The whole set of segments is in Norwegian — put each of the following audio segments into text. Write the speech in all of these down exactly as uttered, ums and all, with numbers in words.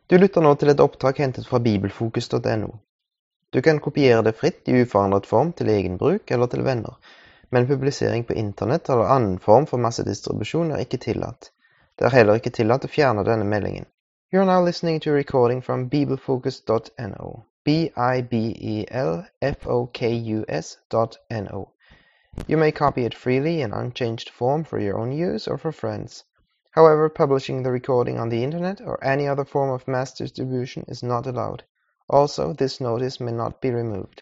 Du lytter nå til et opptak hentet fra bibelfokus punktum no. Du kan kopiere det fritt i uforandret form til egen bruk eller til venner, men publisering på internett eller annen form for massedistribusjon er ikke tillatt. Det er heller ikke tillatt å fjerne denne meldingen. You are now listening to a recording from bibelfokus punktum no. B I B E L F O K U S dot N O. You may copy it freely in unchanged form for your own use or for friends. However, publishing the recording on the internet or any other form of mass distribution is not allowed. Also, this notice may not be removed.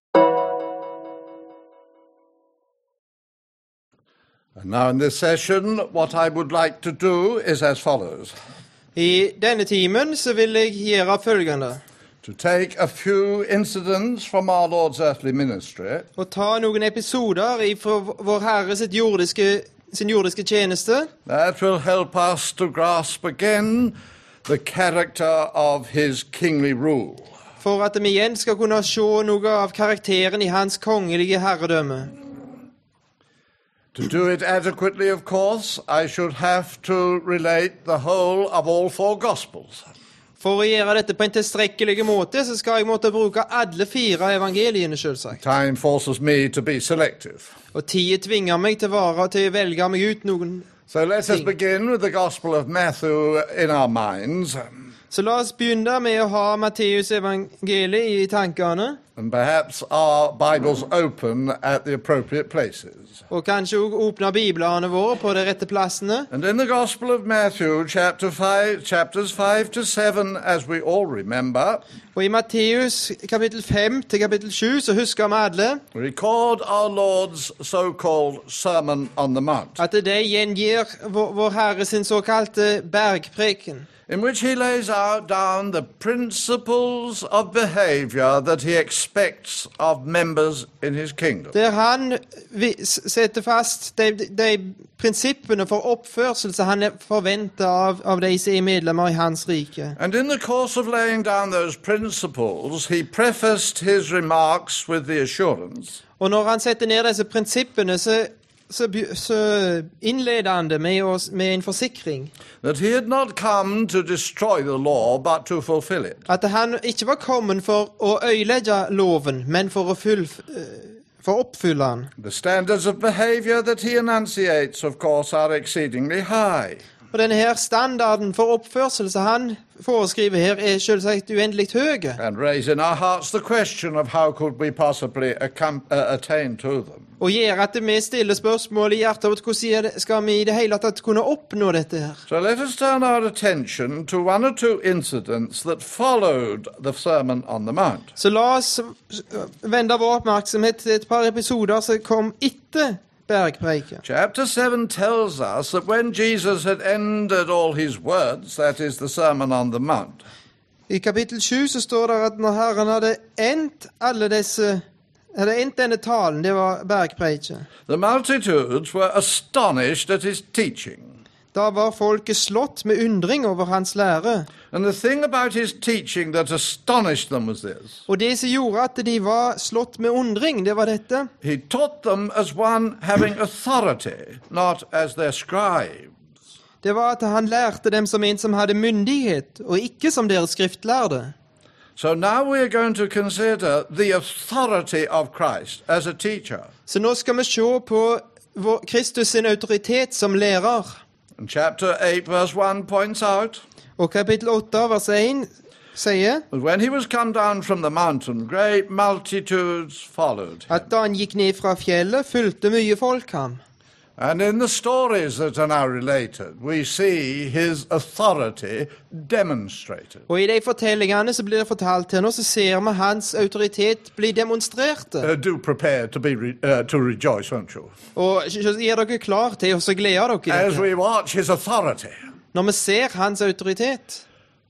And now in this session, what I would like to do is as follows. I denne timen så vil jeg gjøre følgende. To take a few incidents from our Lord's earthly ministry Og ta noen episoder fra vår Herre sitt jordiske, sin jordiske tjeneste, that will help us to grasp again the character of his kingly rule. for at vi igjen skal kunne se noe av karakteren i hans kongelige herredømme. To do it adequately, of course, I should have to relate the whole of all four Gospels. For å gjøre dette på en tilstrekkelig måte, så skal jeg måtte bruke alle fire evangeliene, selvsagt. Time forces me to be selective. Og tiden tvinger meg til, vare, til å velge meg ut noen So let us ting. begin with the Gospel of Matthew in our minds, Så la oss begynne med å ha Matteus evangeliet i tankene, and perhaps our Bibles open at the appropriate places. og kanskje også åpne biblene våre på de rette plassene. And in the Gospel of Matthew, chapter five, chapters five to seven, as we all remember, Og i Matteus kapittel fem til kapittel sju så husker vi alle record our Lord's so-called Sermon on the Mount, at de gjengir vår, vår Herre sin såkalte bergpreken, in which he lays out down the principles of behavior that he expects of members in his kingdom. der han vi- s- setter fast de, de prinsippene for oppførsel som han forventer av, av de som er medlemmer i hans rike. And in the course of laying down those principles, he prefaced his remarks with the assurance Og når han setter ned disse prinsippene, så, så, by- så innleder han det med, oss, med en forsikring. that he had not come to destroy the law, but to fulfill it. At han ikke var kommet for å øyelegge loven, men for å, full, eh, for å oppfylle den. The standards of behavior that he enunciates, of course, are exceedingly high. Og denne her standarden for oppførsel som han foreskriver her, er selvsagt uendelig høy. And raise in our hearts the question of how could we possibly accom- uh, attain to them. Og gjør at vi stiller spørsmål i hjertet om hvordan er det- skal vi i det hele tatt kunne oppnå dette her. So let us turn our attention to one or two incidents that followed the Sermon on the Mount. Så la oss vende vår oppmerksomhet til et par episoder som kom etter bergpreiken. Chapter seven tells us that when Jesus had ended all his words, that is the Sermon on the Mount, I kapittel sju så står det at når Herren hadde endt alle disse hadde endt denne talen, det var bergpreiken, the multitudes were astonished at his teaching. da var folket slått med undring over hans lære. And the thing about his teaching that astonished them was this. Og det som gjorde at de var slått med undring, det var dette. He taught them as one having authority, not as their scribe. Det var at han lærte dem som en som hadde myndighet, og ikke som deres skriftlærde. So now we are going to consider the authority of Christ as a teacher. Så nå skal vi se på vår Kristus sin autoritet som lærer. And chapter eight verse one points out Og kapittel åtte, vers én sier that when he was come down from the mountain, great multitudes followed him. at da han gikk ned fra fjellet, fulgte mye folk ham. And in the stories that are now related, we see his authority demonstrated. Og i de fortellingene som blir fortalt her nå, så ser vi hans autoritet bli demonstrerte. Uh, do prepare to be re- uh, to rejoice, won't you? Og gjør dere klar til å glede dere i As dette. we watch his authority, Når vi ser hans autoritet.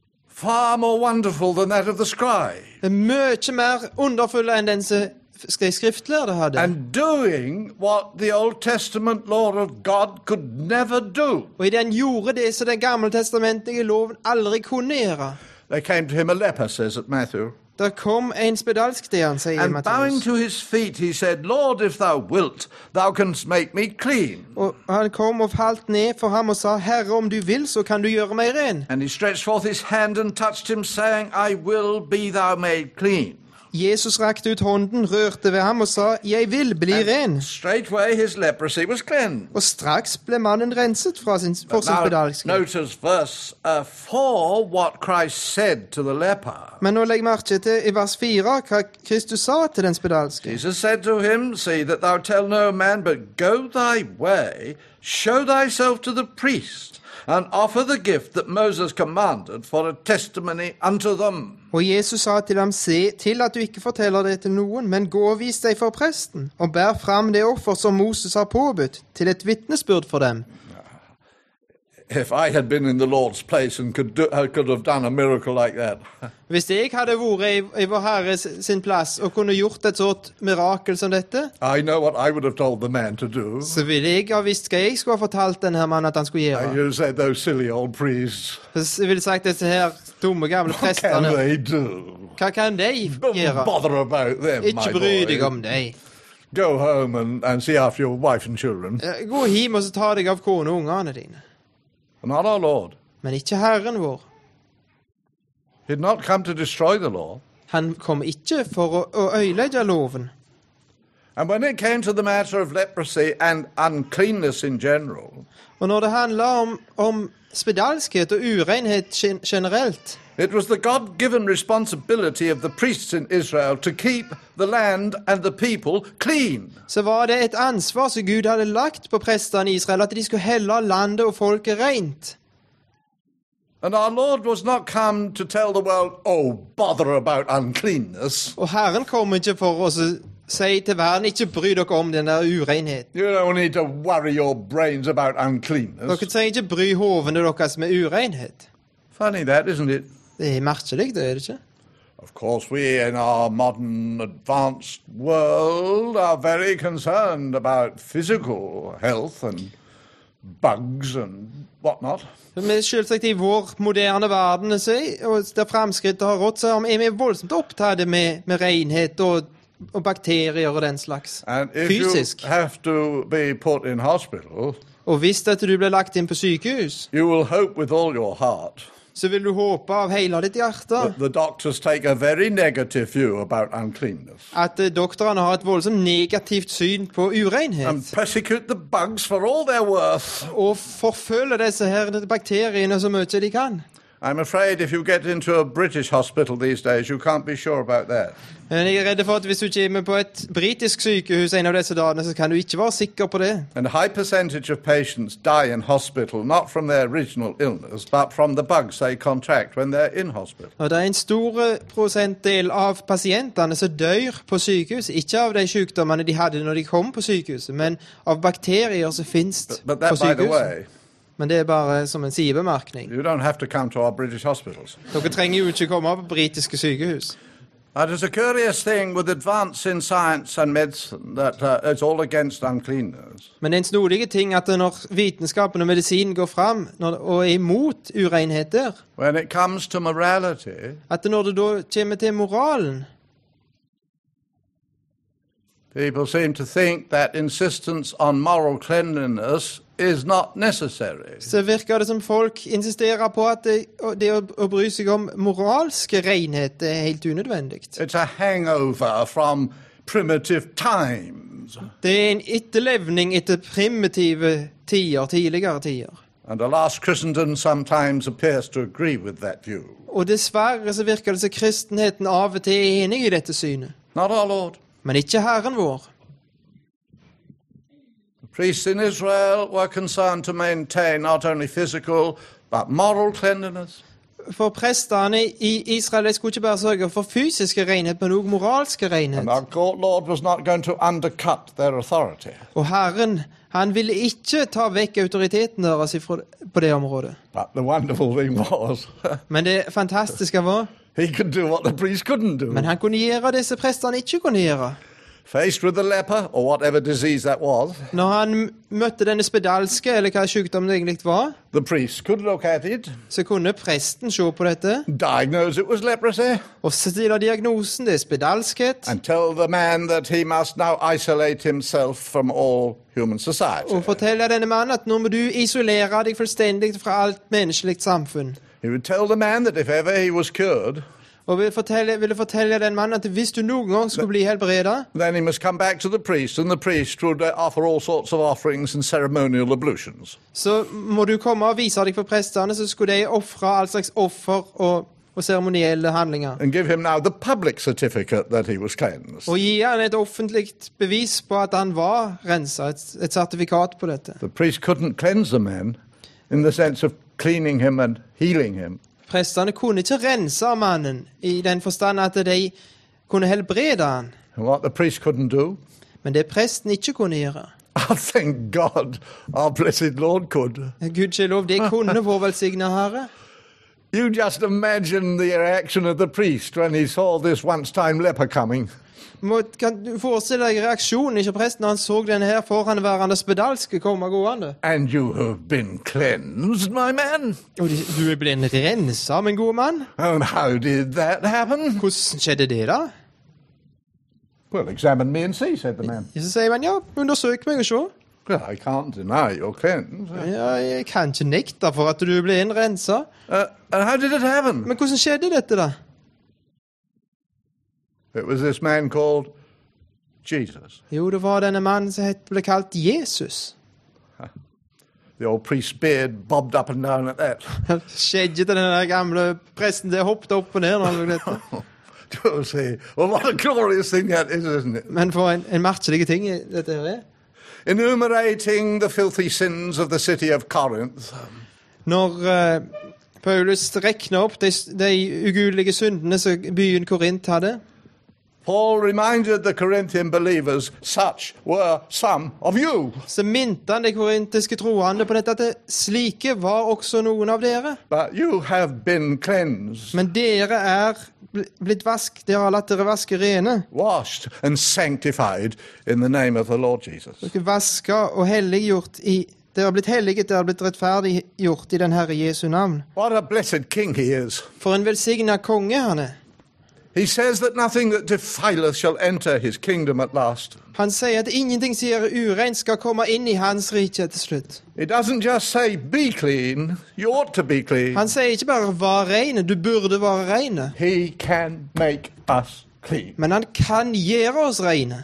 far more wonderful than that of the scribe, Det er mye mer underfull enn den som skri- skriftlærde hadde. and doing what the Old Testament law of God could never do. Og i den gjorde det som den gammeltestamentlige loven aldri kunne gjøre. There came to him a leper, says it Matthew, Der kom en spedalsk til han, sier And bowing Matteus. to his feet, he said, Lord, if thou wilt, thou canst make me clean. Og han kom og falt ned for ham og sa, Herre, om du vil, så kan du gjøre meg ren. And he stretched forth his hand and touched him, saying, I will be thou made clean. Jesus rakte ut hånden, rørte ved ham og sa, jeg vil bli ren. Straightway his leprosy was cleansed. Og straks ble mannen renset fra sin, for sin Now, spedalskhet. notice verse uh, four, what Christ said to the leper. Men nå legg merke til i vers fire hva Kristus sa til den spedalske. Jesus said to him, see that thou tell no man, but go thy way, show thyself to the priest, and offer the gift that Moses commanded for a testimony unto them. Og Jesus sa til ham, se til at du ikke forteller det til noen, men gå og vis deg for presten, og bær fram det offer som Moses har påbudt, til et vitnesbyrd for dem. If I had been in the Lord's place and could, do, I could have done a miracle like that, Hvis jeg hadde vært i, i vår Herre sin plass og kunne gjort et sånt mirakel som dette, I know what I would have told the man to do. så ville jeg ha visst hva jeg skulle ha fortalt denne her mannen at han skulle I gjøre. would have said, those silly old priests, Så jeg ville sagt disse her dumme gamle what can prestene, they do? hva kan de Don't gjøre? bother about them, Ikke my bry deg boy. om dem. Go home and, and see after your wife and children. Eh, Gå hjem og så ta deg av kone og ungene dine. Not our Lord. Men ikke Herren vår. He did not come to destroy the law. Han kom ikke for å, å øyelegge loven. And when it came to the matter of leprosy and uncleanness in general, Og når det handler om, om spedalskhet og urenhet gen- generelt, it was the God-given responsibility of the priests in Israel to keep the land and the people clean. så var det et ansvar som Gud hadde lagt på prestene i Israel, at de skulle helle landet og folket rent. And our Lord was not come to tell the world, oh, bother about uncleanness. Og Herren kom ikke for å s- si til verden, ikke bry dere om den der urenheten. You don't need to worry your brains about uncleanness. Dere trenger ikke bry hovene deres med urenhet. Funny that, isn't it? Det er merkelig, det er det ikke? Of course, we in our modern advanced world are very concerned about physical health and bugs and whatnot. Men selvsagt i vår moderne verden, så er- og der fremskrittet har rått, så er vi voldsomt opptatt med, med renhet og, og bakterier og den slags. And if Fysisk. you have to be put in hospital, Og hvis at du blir lagt inn på sykehus, you will hope with all your heart så vil du håpe av hele ditt hjerte that the doctors take a very negative view about uncleanness at eh, doktorene har et voldsomt negativt syn på and urenhet. persecute the bugs for all their worth. Og forfølge disse her bakteriene så mye de kan. I'm afraid if you get into a British hospital these days, you can't be sure about that. Men jeg er redd for at hvis du kommer på et britisk sykehus en av disse dagene, så kan du ikke være sikker på det. And a high percentage of patients die in hospital not from their original illness, but from the bugs they contract when they're in hospital. Og det er en stor eh, prosentdel av pasientene som dør på sykehus, ikke av de sykdommene de hadde når de kom på sykehuset, men av bakterier som finnes But, but på that, by the sykehuset. way, Men det er bare som en sidebemerkning. you don't have to come to our British hospitals. Dere trenger jo ikke komme på britiske sykehus. It is a curious thing with advance in science and medicine that uh, it's all against uncleanness. Men det er en snodig ting at når vitenskapen og medisinen går fram når, og er imot urenhet der, When it comes to morality, at når det da kommer til moralen, people seem to think that insistence on moral cleanliness is not necessary. så virker det som folk insisterer på at det, det å, å bry seg om moralske renhet er helt unødvendig. It's a hangover from primitive times. Det er en etterlevning etter primitive tider, tidligere tider. And alas, Christendom sometimes appears to agree with that view. Og dessverre så virker det som kristenheten av og til er enig i dette synet. Not our Lord. Men ikke Herren vår. The priests in Israel were concerned to maintain not only physical but moral cleanliness. For prestene i Israel de skulle ikke bare sørge for fysiske renhet, men også moralske And renhet. our God- Lord was not going to undercut their authority. Og Herren, han ville ikke ta vekk autoriteten deres ifra, på det området. But the wonderful thing was, Men det fantastiske var, he could do what the priest couldn't do. men han kunne gjøre det som prestene ikke kunne gjøre. faced with the leper, or whatever disease that was, Når han møtte denne spedalske, eller hva sykdommen egentlig var, the priest could look at it, så kunne presten se på dette diagnose it was leprosy, og stille diagnosen, det er spedalskhet, and tell the man that he must now isolate himself from all human society. og fortelle denne mannen at nå må du isolere deg fullstendig fra alt menneskelig samfunn. He would tell the man that if ever he was cured, Og ville fortelle, ville fortelle den mannen at hvis du noen gang skulle bli helbredet, then he must come back to the priest, and the priest would uh, offer all sorts of offerings and ceremonial ablutions. så må du komme og vise deg for prestene, så skulle de offre all slags offer og, og seremonielle handlinger. And give him now the public certificate that he was cleansed. Og gi han et offentlig bevis på at han var renset, et, et sertifikat på dette. The priest couldn't cleanse the man in the sense of cleaning him and healing him. Prestene kunne ikke rense mannen i den forstand at de kunne helbrede han. And what the priest couldn't do, Men det presten ikke kunne gjøre. I thank God our blessed Lord could. Gud ikke lov, det kunne vår velsigne Herre. You just imagine the reaction of the priest when he saw this once-time leper coming. Må, kan du forestille deg reaksjonen ikke presten når han så denne her forhenværende spedalske komme gående? And you have been cleansed, my man. Og du er blitt renset, min gode mann. And how did that happen? Hvordan skjedde det da? Well, examine me and see, said the man. Så sier man, ja, undersøk meg og se. Well, I can't deny you're cleansed. Ja, jeg kan ikke nekte for at du ble renset. Uh, and how did it happen? Men hvordan skjedde dette da? It was this man called Jesus. Jo, det var denne mannen som het- ble kalt Jesus. The old priest's beard bobbed up and down at that. Skjedde til denne gamle presten, det hoppet opp og ned når han så dette. To see. Well, what a glorious thing that is, isn't it? Men for en, en merkelig ting dette her er. Enumerating the filthy sins of the city of Corinth, Når uh, Paulus rekner opp de, de ugudelige syndene som byen Korint hadde, Paul reminded the Corinthian believers, such were some of you. så minte han de korintiske troende på dette, at det, slike var også noen av dere. But you have been cleansed, Men dere er bl- blitt vask, dere har latt dere vaske rene. washed, and sanctified in the name of the Lord Jesus. Dere er vaska og helliggjort i, dere har blitt helliget, dere har blitt rettferdiggjort i den Herre Jesu navn. What a blessed king he is. For en velsignet konge han er. He says that nothing that defileth shall enter his kingdom at last. Han sier at ingenting som gjør ureint skal komme inn i hans rike til slutt. It doesn't just say be clean, you ought to be clean. Han sier ikke bare var reine, du burde være reine. He can make us clean. Men han kan gjøre oss reine.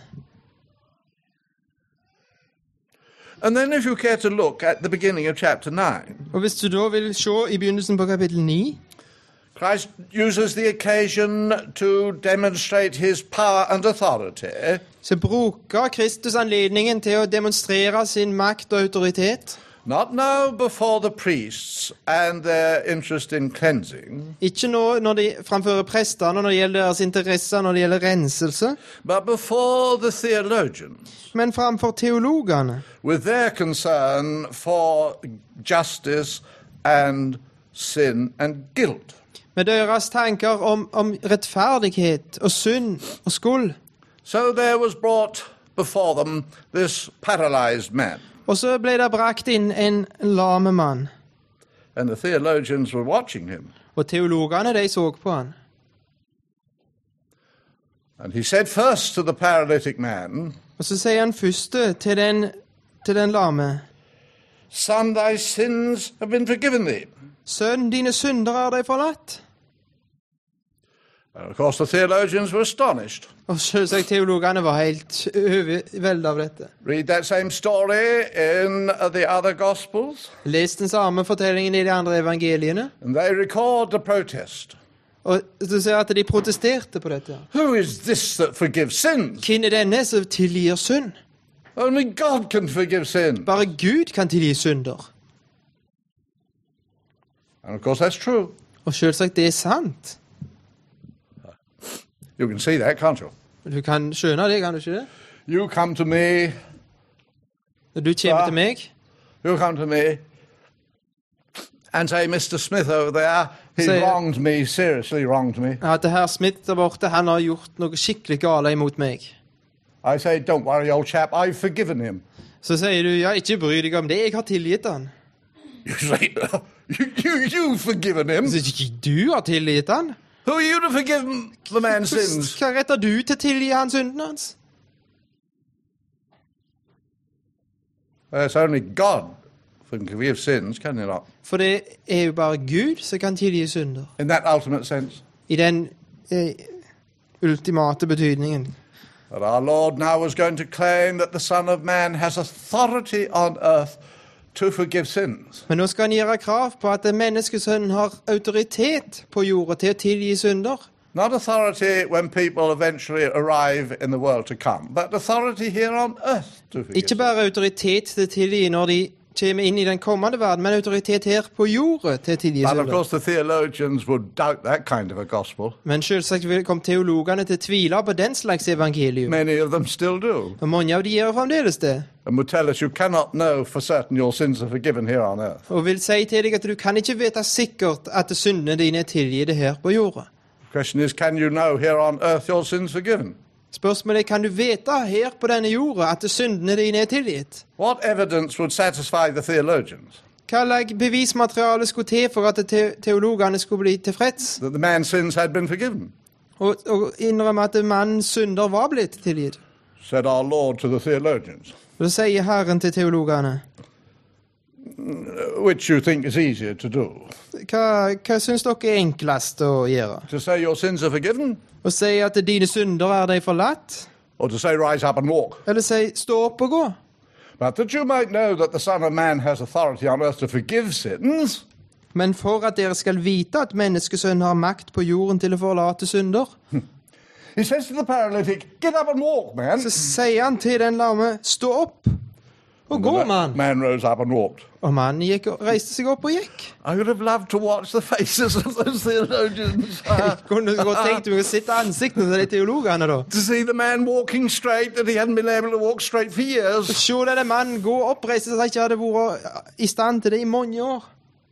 And then if you care to look at the beginning of chapter nine, Og hvis du da vil se i begynnelsen på kapittel ni, Christ uses the occasion to demonstrate his power and authority så bruker Kristus anledningen til å demonstrere sin makt og autoritet. not now before the priests and their interest in cleansing, Ikke nå når de framfører prestene når det gjelder deres interesser, når det gjelder renselse, but before the theologians men framfor teologene, with their concern for justice and sin and guilt. med deres tanker om, om rettferdighet og synd og skuld. So there was brought before them this paralyzed man, Og så ble det brakt inn en lame mann, and the theologians were watching him. og teologene de så på han. And he said first to the paralytic man, Og så sier han først til den, til den lame, Son, thy sins have been forgiven thee. sønn, dine synder er deg forlatt. And of course the theologians were astonished. Og selvsagt teologene var helt overveldet av dette. Read that same story in uh, the other Gospels, Les den samme fortellingen i de andre evangeliene, and they record the protest. og du ser at de protesterte på dette. Who is this that forgives sins? Hvem er denne som tilgir synd? Only God can forgive sin. Bare Gud kan tilgi synder. And of course that's true. Og selvsagt det er sant. You can see that, can't you? Du kan skjønne det, kan du ikke det? You come to me, Når du kommer Ja. til meg, you come to me, and say, Mister Smith over there, he Say- wronged me, seriously wronged me. at herr Smith der borte, han har gjort noe skikkelig gale imot meg. I say, don't worry, old chap, I've forgiven him. Så sier du, ja, ikke bry deg om det, jeg har tilgitt han. You say, you, you, you've forgiven him? Så ikke du har tilgitt han? Who are you to forgive the man's sins? Hva retter du til å tilgi hans syndene hans? It's only God who can forgive sins, can you not? For det er jo bare Gud som kan tilgi synder. In that ultimate sense. I den eh, ultimate betydningen. But our Lord now was going to claim that the Son of Man has authority on earth to forgive sins. Men nå skal han gjøre krav på at menneskesønnen har autoritet på jorda til å tilgi synder. Not authority when people eventually arrive in the world to come, but authority here on earth to forgive Ikke bare autoritet til å tilgi når de kommer inn i den kommende verden, men autoritet her på jorda til å tilgi But of synder. course the theologians would doubt that kind of a gospel. Men selvsagt vil komme teologene til å tvile på den slags evangelium. Many of them still do. Og mange av de gjør fremdeles det. And would tell us you cannot know for certain your sins are forgiven here on earth. Og vil si til deg at du kan ikke vite sikkert at syndene dine er tilgitt her på jorda. The question is, can you know here on earth your sins forgiven? Spørsmålet er, kan du vite her på denne jorda at syndene dine er tilgitt? What evidence would satisfy the theologians Hva slags bevismateriale skulle til for at te teologene skulle bli tilfreds? that the man's sins had been forgiven? Og, og innrømme at mannens synder var blitt tilgitt. Said our Lord to the theologians. Og så sier Herren til teologene, Which you think is easier to do? hva, hva syns dere er enklest å gjøre? To say your sins are forgiven, Å si at dine synder er deg forlatt? or to say rise up and walk? Eller si stå opp og gå? But that you might know that the Son of Man has authority on earth to forgive sins, Men for at dere skal vite at menneskesønnen har makt på jorden til å forlate synder, he says to the paralytic, get up and walk, man. så sier han til den lamme, stå opp og gå, mann. Man rose up and walked. Og mannen gikk og reiste seg opp og gikk. I would have loved to watch the faces of those theologians. Jeg kunne godt tenkt meg å sitte ansiktene til de teologene da. To see the man walking straight that he hadn't been able to walk straight for years. Se denne mannen gå og oppreise seg, ikke hadde vært i stand til det i mange år.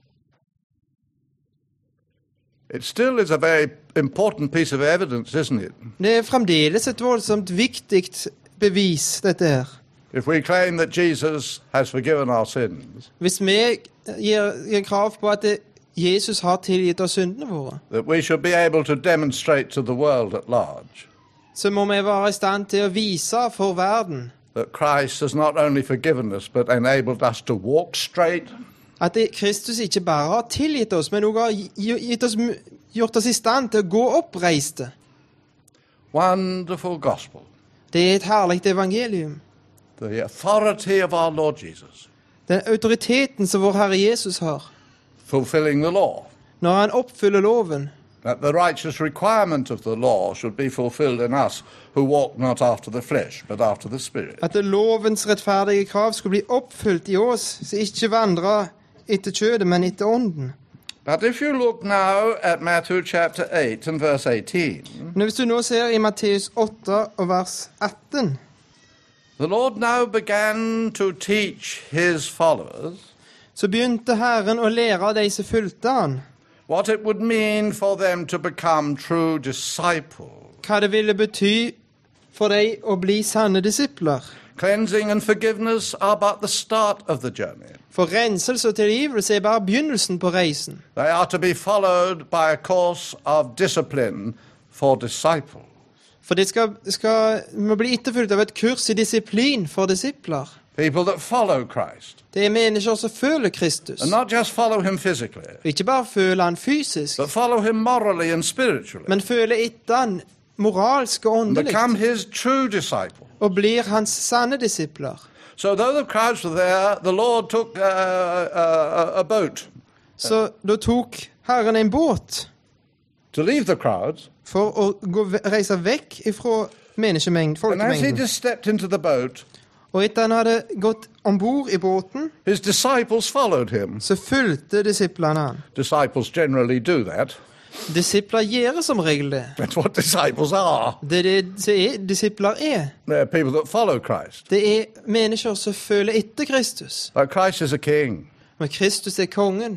It still is a very important piece of evidence, isn't it? Det er fremdeles et voldsomt viktig bevis, dette her. If we claim that Jesus has forgiven our sins, Hvis vi gir, gir krav på at det, Jesus har tilgitt oss syndene våre, that we should be able to demonstrate to the world at large så må vi være i stand til å vise for verden that Christ has not only forgiven us, but enabled us to walk straight, at det, Kristus ikke bare har tilgitt oss, men også har gi- gitt oss, gjort oss i stand til å gå oppreiste. wonderful gospel, Det er et herlig evangelium. the authority of our Lord Jesus, Den autoriteten som vår Herre Jesus har, fulfilling the law, når han oppfyller loven, that the righteous requirement of the law should be fulfilled in us who walk not after the flesh, but after the Spirit. at det lovens rettferdige krav skulle bli oppfylt i oss, så ikke vandre etter kjødet, men etter ånden. But if you look now at Matthew chapter eight and verse eighteen, Men hvis du nå ser i Matteus åtte og vers atten, the Lord now began to teach his followers så begynte Herren å lære de som fulgte han, what it would mean for them to become true disciples. hva det ville bety for dem å bli sanne disipler. Cleansing and forgiveness are but the start of the journey. For renselse og tilgivelse er bare begynnelsen på reisen. They are to be followed by a course of discipline for disciples. For det skal, skal må bli etterfulgt av et kurs i disiplin for disipler. People that follow Christ. Det er mennesker som føler Kristus. And not just follow him physically, Ikke bare føler han fysisk, but follow him morally and spiritually. men føler etter han moralsk og And åndelig, become his true disciple. og blir hans sanne disipler. So though the crowds were there, the Lord took uh, uh, a boat Så da tok Herren en båt to leave the crowds. for å gå, reise vekk fra menneskemengden, And as he folkemengden. just stepped into the boat, Og etter han hadde gått ombord i båten, his disciples followed him. så fulgte disiplene han. Disciples generally do that. Disipler gjør som regel det. That's what disciples are. Det er det som er, disipler er. They're people that follow Christ. Det er mennesker som følger etter Kristus. But Christ is a king. Men Kristus er kongen.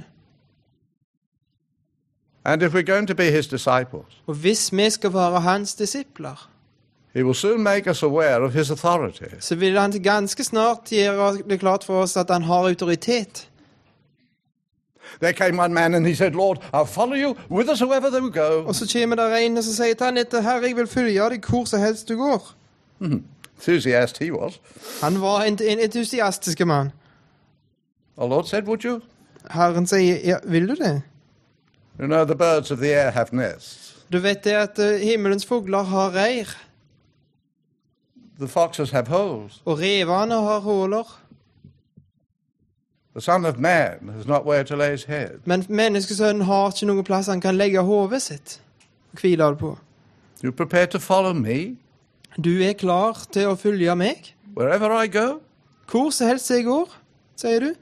And if we're going to be his disciples, Og hvis vi skal være hans disipler, He will soon make us aware of his authority. så vil han ganske snart gjøre det klart for oss at han har autoritet. There came one man and he said, Lord, I'll follow you whithersoever thou go. Og så kommer der en og så sier til han etter, Herre, jeg vil følge deg hvor som helst du går. Mm-hmm. Enthusiast he was. Han var en, en entusiastisk mann. Our Lord said, would you? Herren sier, ja, vil du det? You know, the birds of the air have nests. Du vet det at uh, himmelens fugler har reir, The foxes have holes. og revene har håler. The Son of Man has not where to lay his head. Men menneskesønnen har ikke noen plass han kan legge hovedet sitt og hvile det på. You prepared to follow me Du er klar til å følge meg? wherever I go? Hvor som helst jeg går, sier du?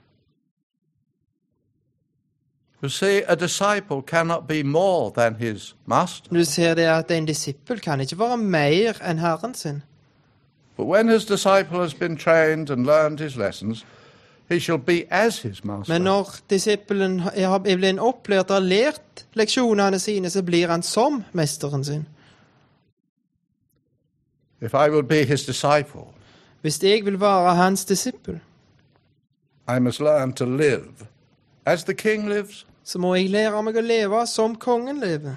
You see, a disciple cannot be more than his master. Du ser det at en disippel kan ikke være mer enn Herren sin. But when his disciple has been trained and learned his lessons, he shall be as his master. Men når disippelen er blitt opplært og har lært leksjonene sine, så blir han som mesteren sin. If I will be his disciple, Hvis jeg vil være hans disippel, I must learn to live as the king lives. så må jeg lære meg å leve som kongen lever.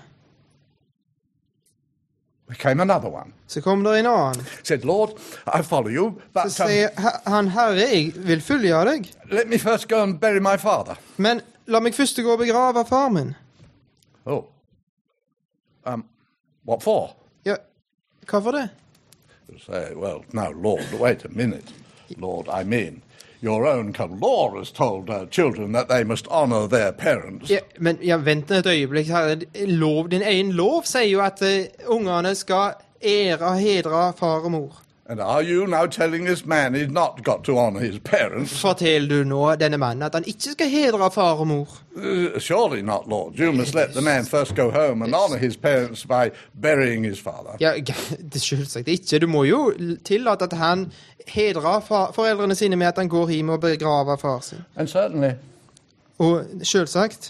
There came another one. Så kom det en annen. Said, Lord, I follow you, Så but um, sier "Ha- han, Herre, jeg vil følge deg. let me first go and bury my father. Men la meg først gå og begrave far min. Oh. Um, what for? Ja, hva for det? You say, well, now, Lord, wait a minute. Lord, I mean, your own law has told uh, children that they must honor their parents. Ja, men ja, vent et øyeblikk. Herre. Lov, din egen lov sier jo at uh, ungene skal ære og hedre far og mor. And are you now telling this man he's not got to honor his parents? Forteller du nå denne mannen at han ikke skal hedre far og mor? Uh, surely not, Lord. You must let the man first go home and honor his parents by burying his father. Ja, det er selvsagt ikke. Du må jo tillate at han hedrer far, foreldrene sine med at han går hjem og begraver far sin. And certainly, Og selvsagt,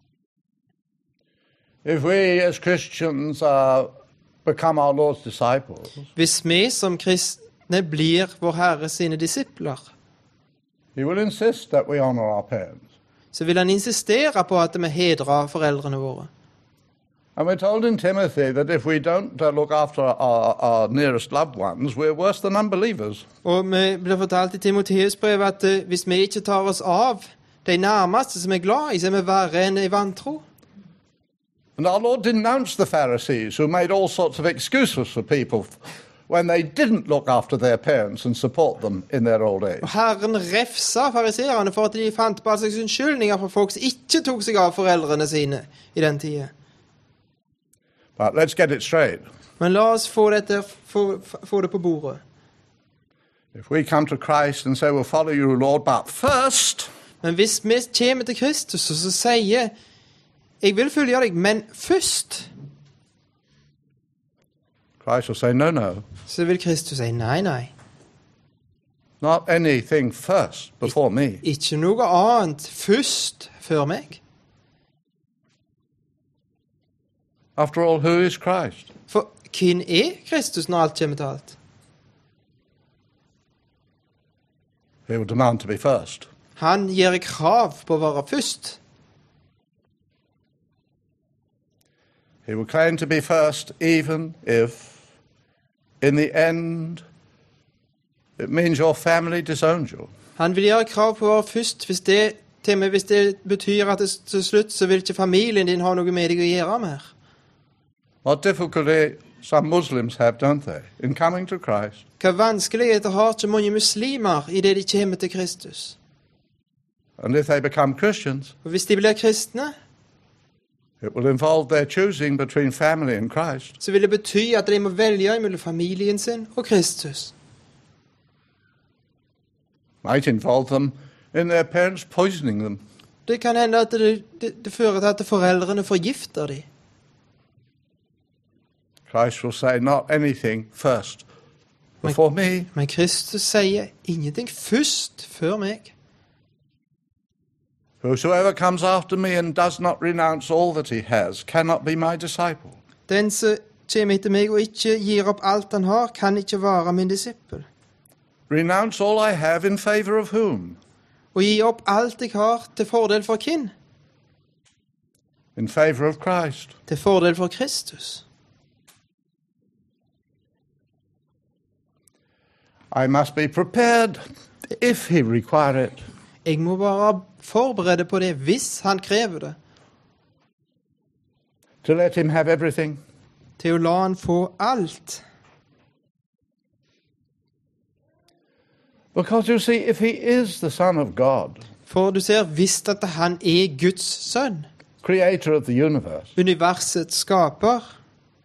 if we as Christians uh, become our Lord's disciples, hvis vi som kristne blir vår Herre sine disipler, he will insist that we honor our parents. så vil han insistere på at vi hedrer foreldrene våre. And we're told in Timothy that if we don't uh, look after our, our nearest loved ones, we're worse than unbelievers. Og vi blir fortalt i Timotheus brev at uh, hvis vi ikke tar oss av de nærmeste som er glad i, så er vi verre enn i vantro. And our Lord denounced the Pharisees who made all sorts of excuses for people when they didn't look after their parents and support them in their old age. Og Herren refsa fariserene for at de fant på seg unnskyldninger for folk som ikke tok seg av foreldrene sine i den tiden. But let's get it straight. Men la oss få, dette, få, få det på bordet. If we come to Christ and say, we'll follow you, Lord, but first, Men hvis vi kommer til Kristus og så sier jeg vil følge deg, men først, Christ will say, no, no, så vil Kristus si nei, nei. not anything first before me. Ikke noe annet først før meg. After all, who is Christ? For hvem er Kristus når alt kommer til alt? He will demand to be first. Han gir krav på å være først. He will claim to be first even if, in the end, it means your family disowned you. Han vil gjøre krav på å være først hvis det, til og med hvis det betyr at det, til slutt så vil ikke familien din ha noe med deg å gjøre mer. What difficulty some Muslims have, don't they, in coming to Christ? Hva vanskeligheter har ikke mange muslimer i det de kommer til Kristus? And if they become Christians, Og hvis de blir kristne, it will involve their choosing between family and Christ. så vil det bety at de må velge mellom familien sin og Kristus. Might involve them in their parents poisoning them. Det kan hende at det, det, det fører til at foreldrene forgifter dem. Christ will say, not anything first before me. Men Kristus sier ingenting først før meg. Whosoever comes after me and does not renounce all that he has cannot be my disciple. Den som kommer etter meg og ikke gir opp alt han har, kan ikke være min disippel. Renounce all I have in favor of whom? Og gi opp alt jeg har til fordel for hvem? In favor of Christ. Til fordel for Kristus. I must be prepared if he require it. Jeg må være forberedt på det hvis han krever det. To let him have everything. Til å la han få alt. Because you see, if he is the Son of God, For du ser visst at han er Guds sønn. creator of the universe, Universets skaper.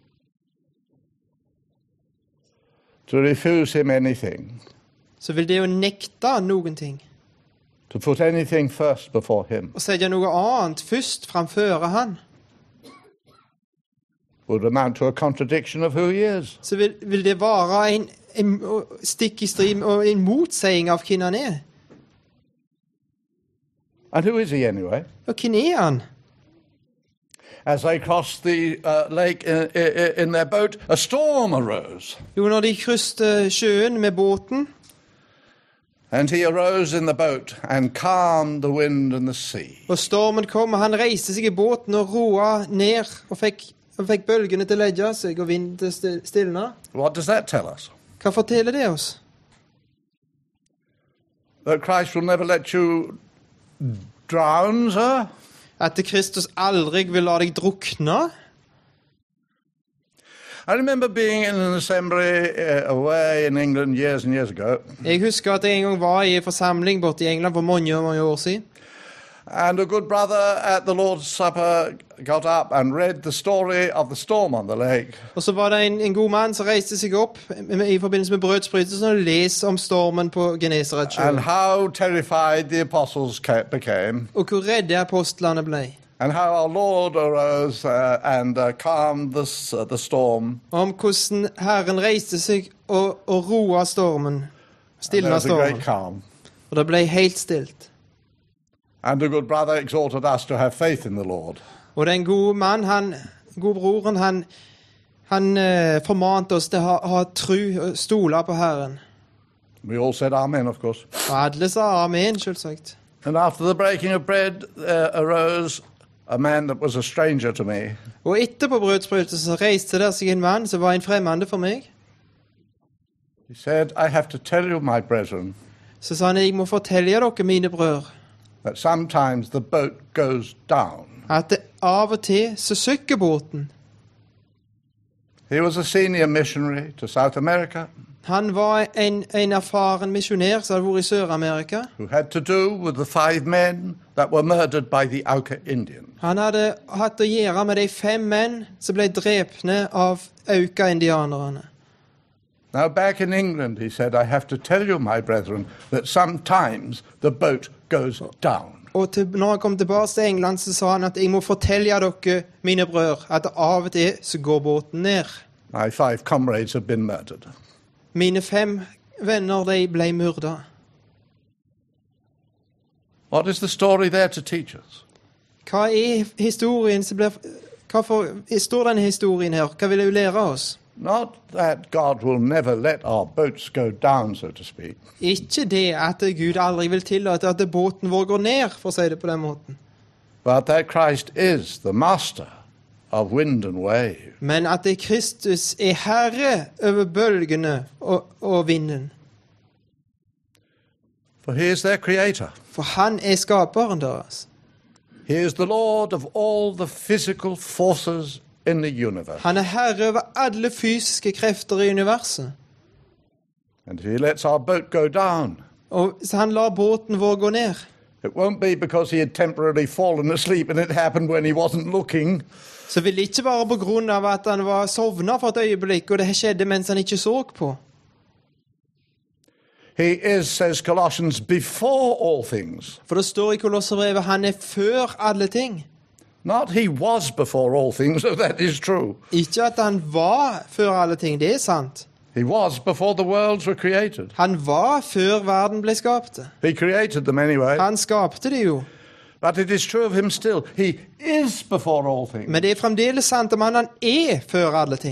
to refuse him anything, Så vil det å nekte noen ting. to put anything first before him, Å sette noe annet først framføre han. would amount to a contradiction of who he is. Så vil, vil det være en, en stikk i strid og en motseiing av hvem han er. And who is he anyway? Og hvem er han? As they crossed the uh, lake in, in, in their boat, a storm arose. Jo, når de krysste sjøen med båten, And he arose in the boat and calmed the wind and the sea. og stormen kom, og han reiste seg i båten og roa ned, og fikk, og fikk bølgene til å legge seg, og vinden til å stilne. What does that tell us? Hva forteller det oss? That Christ will never let you drown, sir? At Kristus aldri vil la deg drukne? I remember being in an assembly uh, away in England years and years ago, Jeg husker at jeg en gang var i en forsamling borte i England for mange, mange år siden. and a good brother at the Lord's Supper got up and read the story of the storm on the lake. Og så var det en, en god mann som reiste seg opp i forbindelse med brødsbrytelsen og leste om stormen på And Genesaretsjøen. how terrified the apostles ca- became, Og hvor redde apostlene ble. and how our Lord arose uh, and uh, calmed the, s- uh, the storm. Om hvordan Herren reiste seg og, og roa stormen. And there Stilna was a great stormen. calm. Og det ble helt stilt. And the good brother exhorted us to have faith in the Lord. Og den gode mann, han, gode broren, han, han eh, formante oss til å ha, ha tru og stole på Herren. We all said amen, of course. Og alle sa amen, selvsagt. And after the breaking of bread uh, arose a man that was a stranger to me. Og etterpå brødsbrytelsen reiste der seg en mann som var en fremmede for meg. He said, I have to tell you, my brethren, Så sa han, jeg må fortelle dere, mine brødre, that sometimes the boat goes down. at det av og til så søkker båten. He was a senior missionary to South America Han var en, en erfaren misjonær som hadde vært i Sør-Amerika. who had to do with the five men that were murdered by the Auca Indians. Han hadde hatt å gjøre med de fem menn som ble drepne av Auka-indianerne. Now, back in England, he said, I have to tell you, my brethren, that sometimes the boat goes down. Og til, når han kom tilbake til England, så sa han at jeg må fortelle dere, mine brødre, at av og til så går båten ned. My five comrades have been murdered. Mine fem venner, de ble myrda. What is the story there to teach us? Hva er historien som blir... Hva for, står denne historien her? Hva vil jeg lære oss? Not that God will never let our boats go down, so to speak, Ikke det at Gud aldri vil tillate at båten vår går ned, for å si det på den måten. but that Christ is the master of wind and wave. Men at det Kristus er herre over bølgene og, og vinden. For he is their creator. For han er skaperen deres. He is the Lord of all the physical forces in the universe. Han er herre over alle fysiske krefter i universet. And if he lets our boat go down, Og så han lar båten vår gå ned. it won't be because he had temporarily fallen asleep and it happened when he wasn't looking. Så vil det ikke være på grunn av at han var sovnet for et øyeblikk, og det skjedde mens han ikke så på. He is, says Colossians, before all things. For det står i Kolosserbrevet, han er før alle ting. Not he was before all things, so that is true. Ikke at han var før alle ting, det er sant. He was before the worlds were created. Han var før verden ble skapt. He created them anyway. Han skapte det jo. But it is true of him still. He is before all things. Men det er fremdeles sant om han, han er før alle ting.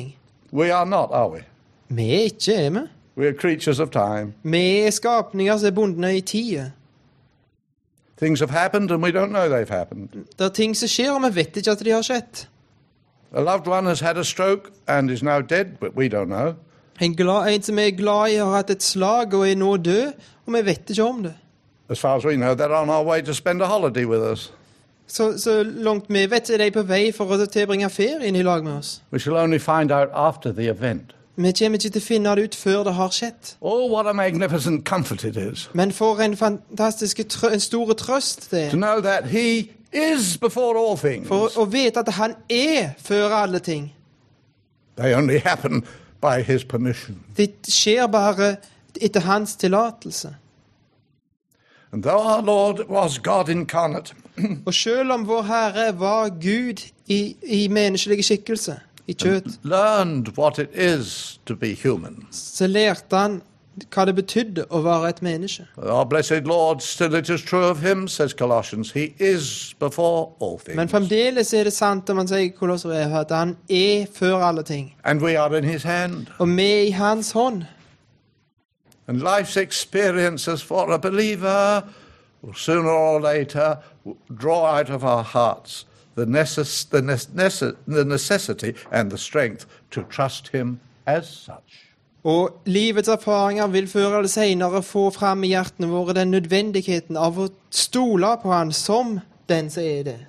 We are not, are we? Vi er ikke, er vi? We are creatures of time. Vi er skapninger som er bundne i tida. Things have happened and we don't know they've happened. Det er ting som skjer, og vi vet ikke at de har skjedd. A loved one has had a stroke and is now dead, but we don't know. En, glad, en som er glad i har hatt et slag og er nå død, og vi vet ikke om det. As far as we know, they're on our way to spend a holiday with us. Så, så langt vi vet, er de på vei for å tilbringe ferien i lag med oss. We shall only find out after the event. Vi kommer ikke til å finne det ut før det har skjedd. Oh, what a magnificent comfort it is. Men for en fantastisk trø en stor trøst det To know that he is before all things. For å vite at han er før alle ting. They only happen by his permission. Det skjer bare etter hans tillatelse. And though our Lord was God incarnate, Og selv om vår Herre var Gud i, i menneskelig skikkelse, i kjøtt, learned what it is to be human, så lærte han hva det betydde å være et menneske. our blessed Lord, still it is true of him, says Colossians, he is before all things. Men fremdeles er det sant om man sier i Kolosserbrevet at han er før alle ting. And we are in his hand. Og vi er i hans hånd. And life's experiences for a believer will sooner or later draw out of our hearts the, necess- the, necess- the necessity and the strength to trust him as such. Og livets erfaringer vil før eller senere få frem i hjertene våre den nødvendigheten av å stole på han som den som er det.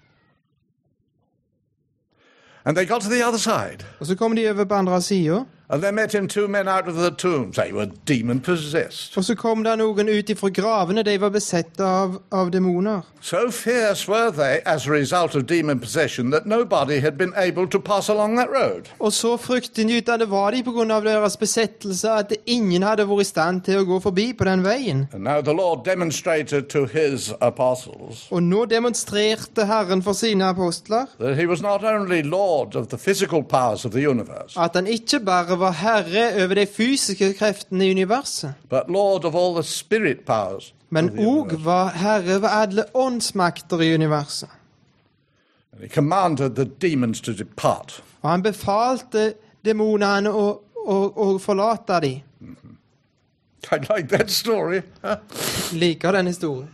And they got to the other side. Og så kom de over på andre siden. And there met him two men out of the tombs. They were demon-possessed. Og så kom det noen ut ifra gravene, de var besett av, av demoner. So fierce were they as a result of demon possession that nobody had been able to pass along that road. Og så fryktinngytende var de på grunn av deres besettelse at ingen hadde vært i stand til å gå forbi på den veien. And now the Lord demonstrated to his apostles Og nå demonstrerte Herren for sine apostler that he was not only Lord of the physical powers of the universe, at han ikke bare var herre over de fysiske kreftene i universet, but Lord of all the spirit powers men of the òg universe. var herre over alle åndsmakter i universet. And he commanded the demons to depart. Og han befalte demonene å, å, å forlate dem. I like that story. Liker den historien.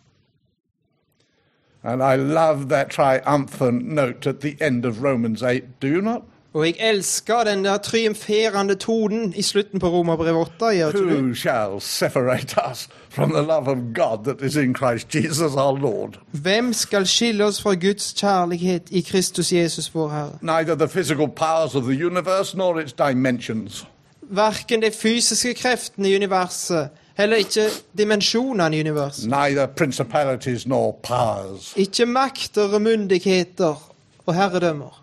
And I love that triumphant note at the end of Romans eight. Do you not? Og jeg elsker den der triumferende tonen i slutten på Romerbrevet åtte. Gjør ikke du? Who shall separate us from the love of God that is in Christ Jesus our Lord? Hvem skal skille oss fra Guds kjærlighet i Kristus Jesus vår Herre? Neither the physical powers of the universe nor its dimensions. Hverken de fysiske kreftene i universet, heller ikke dimensjonene i universet. Neither principalities nor powers. Ikke makter og myndigheter og herredømmer.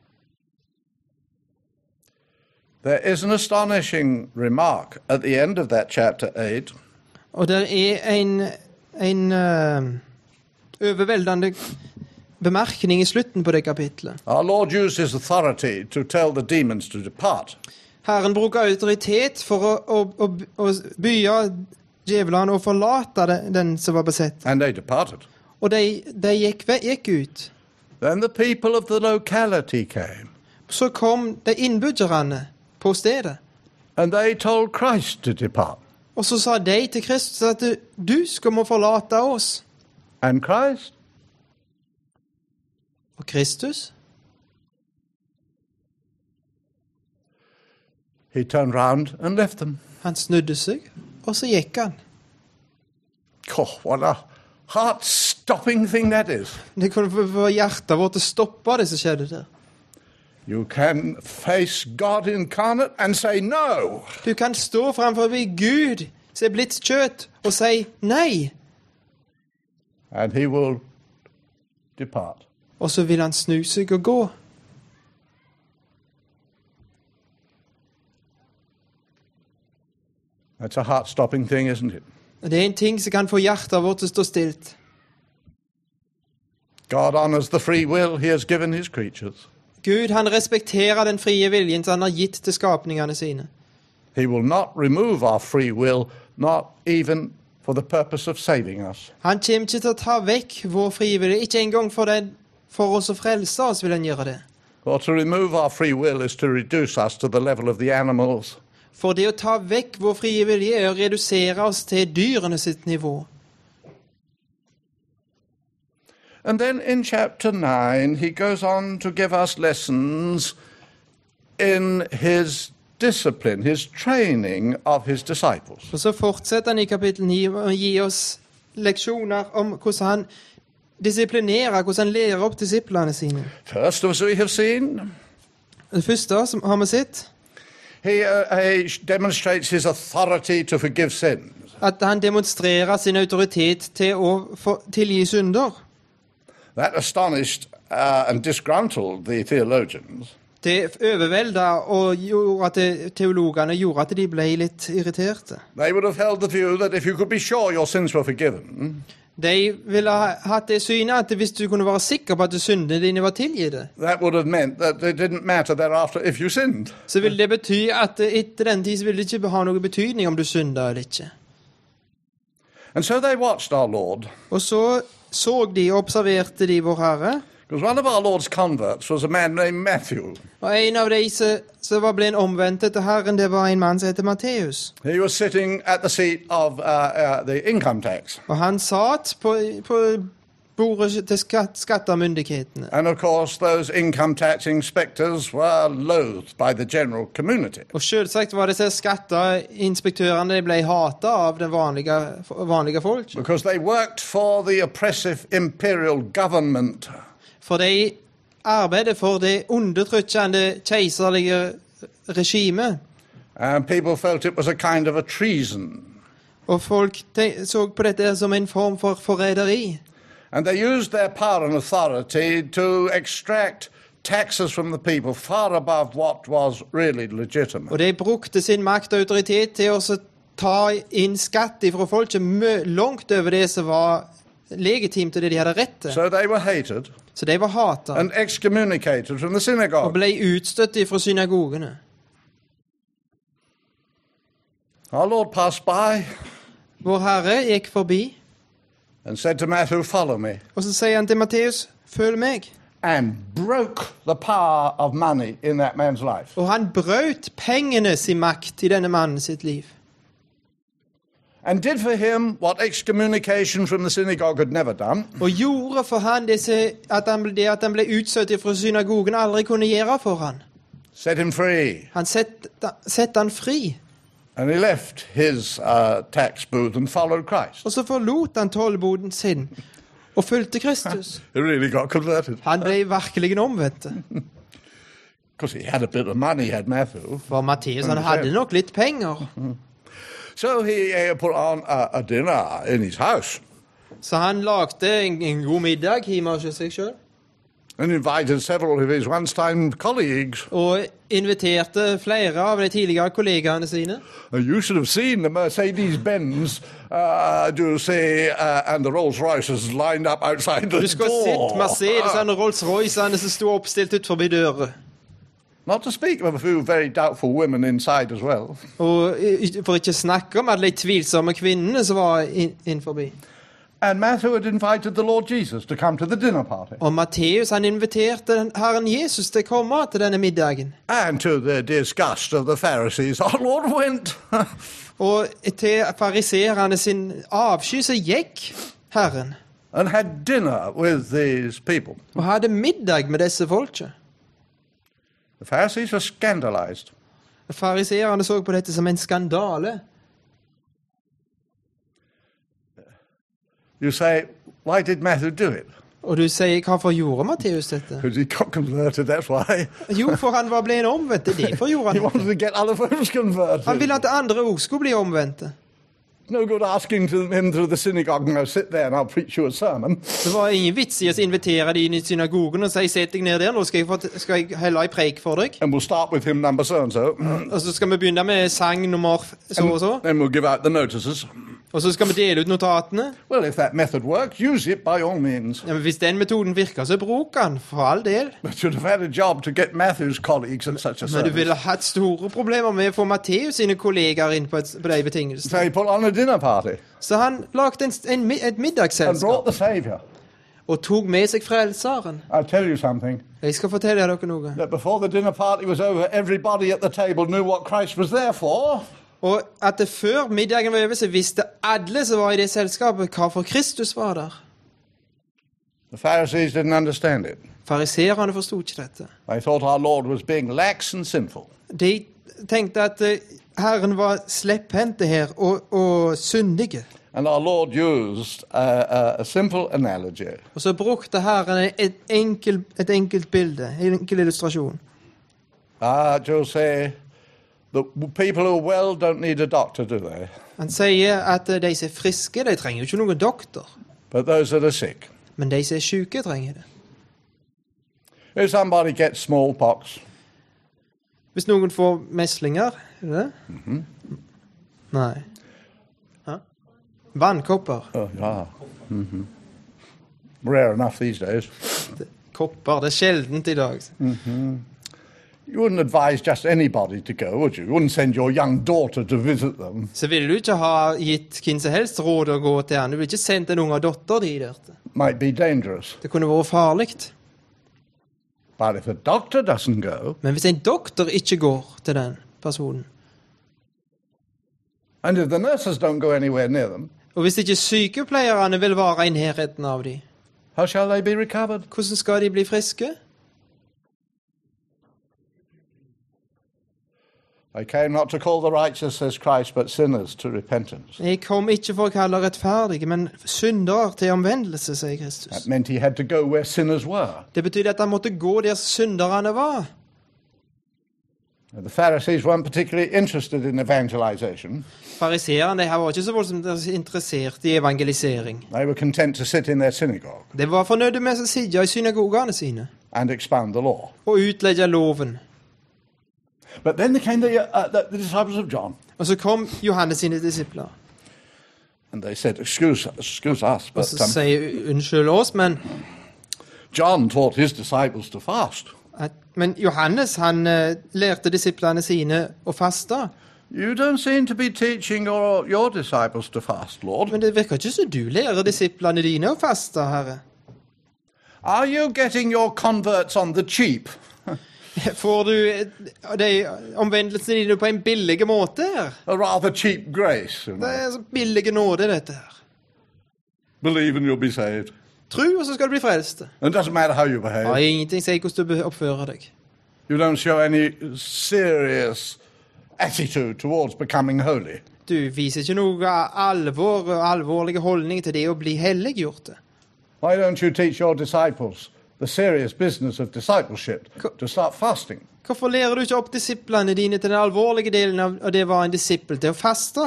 There is an astonishing remark at the end of that chapter eight. Og det er en, en uh, overveldende bemerkning i slutten på det kapitlet. Our Lord used his authority to tell the demons to depart. Herren bruker autoritet for å, å, å, å bya djevlene og forlate den som var besett. And they departed. Og de, de gikk, gikk ut. Then the people of the locality came. Så kom de innbyggerne på stedet. And they told Christ to depart. Og så sa de til Kristus at du, du skal må forlate oss. And Christ? Og Kristus? He turned round and left them. Han snudde seg, og så gikk han. Oh, what a heart-stopping thing that is. Det kunne få hjertet vårt å stoppe det som skjedde der. You can face God incarnate and say no. Du kan stå framfor Gud, som er blitt kjøtt, og si nei. And he will depart. Og så vil han snu seg og gå. That's a heart-stopping thing, isn't it? Det er en ting som kan få hjertet vårt til å stå stilt. God honors the free will he has given his creatures. Gud, han respekterer den frie viljen som han har gitt til skapningene sine. He will not remove our free will, not even for the purpose of saving us. Han kommer ikke til å ta vekk vår frie vilje, ikke engang for, det, for oss å frelse oss vil han gjøre det. For to remove our free will is to reduce us to the level of the animals. For det å ta vekk vår frie vilje er å redusere oss til dyrene sitt nivå. And then in chapter nine, he goes on to give us lessons in his discipline, his training of his disciples. Og så fortsetter han i kapittel ni å gi oss leksjoner om hvordan han disiplinerer, hvordan han lærer opp disiplene sine. First, as we have seen, Det første som har vi sett, he, uh, he demonstrates his authority to forgive sins. at han demonstrerer sin autoritet til å for, tilgi synder. That astonished uh, and disgruntled the theologians. Det overveldet og gjorde at teologene gjorde at de ble litt irriterte. They would have held the view that if you could be sure your sins were forgiven, De ville ha hatt det synet at hvis du kunne være sikker på at syndene dine var tilgitt, that would have meant that it didn't matter thereafter if you sinned. så ville det bety at etter den tid så ville det ikke ha noen betydning om du syndet eller ikke. And so they watched our Lord. Og så så de og observerte de vår Herre, Because one of our Lord's converts was a man named Matthew. og en av de som var ble omvendt etter Herren, det var en mann som heter Matteus. He was sitting at the seat of uh, uh, the income tax. Og han satt på, på bordet til skatt, skattemyndighetene. And of course, those income tax inspectors were loathed by the general community. Og selvsagt var disse skatteinspektørene de ble hatet av den vanlige, vanlige folk. Because they worked for the oppressive imperial government. For de arbeidet for det undertrykkende keiserlige regimet. And people felt it was a kind of a treason. Og folk te- så på dette som en form for forræderi. And they used their power and authority to extract taxes from the people far above what was really legitimate. Og de brukte sin makt og autoritet til å så ta inn skatt fra folk mø- langt over det som var legitimt og det de hadde rett til. So they were hated Så de var hatet and excommunicated from the og synagogue. ble utstøtt fra synagogene. Our Lord passed by Vår Herre gikk forbi, and said to Matthew, "Follow me," og så sier han til Matteus, følg meg. and broke the power of money in that man's life. Og han brøt pengene sin makt i denne mannen sitt liv. And did for him what excommunication from the synagogue had never done. Og gjorde for han det, som- at han, ble- det at han ble utstøtt fra synagogen aldri kunne gjøre for han. Set him free. Han sette sett han fri, And he left his uh, tax booth and followed Christ. og så forlot han tollboden sin og fulgte Kristus. He really got converted. Han ble virkelig omvendt. Because he had a bit of money, had Matthew. For Matteus han hadde nok litt penger, So he uh, put on a, a dinner in his house så han lagde en, en god middag hjemme hos seg selv. and invited several of his once-time colleagues. Og inviterte flere av de tidligere kollegaene sine. Uh, You should have seen the Mercedes-Benz, uh, do you say, uh, and the Rolls-Royces lined up outside the Du skulle ha sett door. Mercedesene og Rolls-Roycene som sto oppstilt ut forbi døra. Not to speak of a few very doubtful women inside as well. Og i- for ikke snakke om alle de tvilsomme kvinnene som var inn, inn forbi. And Matthew had invited the Lord Jesus to come to the dinner party. Og Matteus han inviterte den Herren Jesus til å komme til denne middagen. And to the disgust of the Pharisees, our Lord went. Og til fariserene sin avsky så gikk Herren and had dinner with these people. og hadde middag med disse folket. The Pharisees were scandalized. Fariserene så på dette som en skandale. You say, why did Matthew do it? Og du sier, hvorfor gjorde Matteus dette? Because he got converted, that's why. Jo, for han var blevet omvendt. Det er derfor gjorde He han. wanted to get other folks converted. Han ville at andre også skulle bli omvendte. No good asking to him to the synagogue and I'll sit there and I'll preach you a sermon. Det var ingen vits i å invitere de inn i synagogen og si, sett deg ned der, nå skal jeg, få, skal jeg helle en preik for deg. And we'll start with him number so and so. Og så skal vi begynne med sang nummer så og så. Then we'll give out the notices. Og så skal vi dele ut notatene. Well, if that method works, use it by all means. Ja, men hvis den metoden virker, så bruk den, for all del. But you'd have had a job to get Matthew's colleagues at such a Men du service. ville hatt store problemer med å få Matteus sine kollegaer inn på, et, på de betingelsene. So he put on a dinner party Så han lagde en, en, mi- et and middagsselskap brought the Saviour. og tok med seg frelseren. I'll tell you something. Jeg skal fortelle dere noe. That before the dinner party was over, everybody at the table knew what Christ was there for. Og at det før middagen var over, så visste alle som var i det selskapet hvorfor Kristus var der. The Pharisees didn't understand it. Fariserene forstod ikke dette. They thought our Lord was being lax and sinful. De tenkte at uh, Herren var slepphendte her og, og syndige. And our Lord used uh, a, a simple analogy. Og så brukte Herren et enkelt, et enkelt bilde, en enkel illustrasjon. Ah, uh, say, the people who are well don't need a doctor, do they? Han sier at uh, de som er friske, de trenger jo ikke noen doktor. But those that are sick. Men de som er syke, trenger det. If somebody gets smallpox. Hvis noen får meslinger, er det det? Mm-hmm. Nei. Ja. Vannkopper. Oh, yeah. Mm-hmm. Rare enough these days. Det, kopper, det er sjeldent i dag. Mm-hmm. You wouldn't advise just anybody to go, would you? You wouldn't send your young daughter to visit them. Så ville du ikke ha gitt hvem som helst råd å gå til han. Du ville ikke sendt en unge datter dit der. Might be dangerous. Det kunne vært farligt. But if a doctor doesn't go, Men hvis en doktor ikke går til den personen, and if the nurses don't go anywhere near them, og hvis ikke sykepleierne vil være i nærheten av dem, how shall they be recovered? hvordan skal de bli friske? I came not to call the righteous, says Christ, but sinners to repentance. Jeg kom ikke for å kalle rettferdige, men syndere til omvendelse, sier Kristus. That meant he had to go where sinners were. Det betydde at han måtte gå der synderne var. The Pharisees weren't particularly interested in evangelization. Fariserene var ikke så voldsomt interessert i evangelisering. They were content to sit in their synagogue De var fornøyde med å sitte i synagogene sine and expound the law. og utlegge loven. But then there came the, uh, the, the disciples of John, Og så kom Johannes sine disipler. and they said, excuse, excuse us, Og but så um, sier unnskyld oss, men, John taught his disciples to fast. at, men Johannes han uh, lærte disiplene sine å faste. You don't seem to be teaching your, your disciples to fast, Lord. Men det virker ikke som du lærer disiplene dine å faste, Herre. Are you getting your converts on the cheap? Får du eh, de omvendelsene dine på en billig måte her? A rather cheap grace. You Det know? er så billig nåde, dette her. Believe and you'll be saved. Tro, og så skal du bli frelst. And it doesn't matter how you Det behave. har ingenting sier hvordan du oppfører deg. You don't show any serious attitude towards becoming holy. Du viser ikke noe alvor og alvorlige holdning til det å bli helliggjort. Why don't you teach your disciples the serious business of discipleship to start fasting? Hvorfor lærer du ikke opp disiplene dine til den alvorlige delen av, av det å være en disippel, til å faste?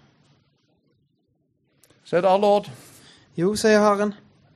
Said our Lord, Jo, sier Herren.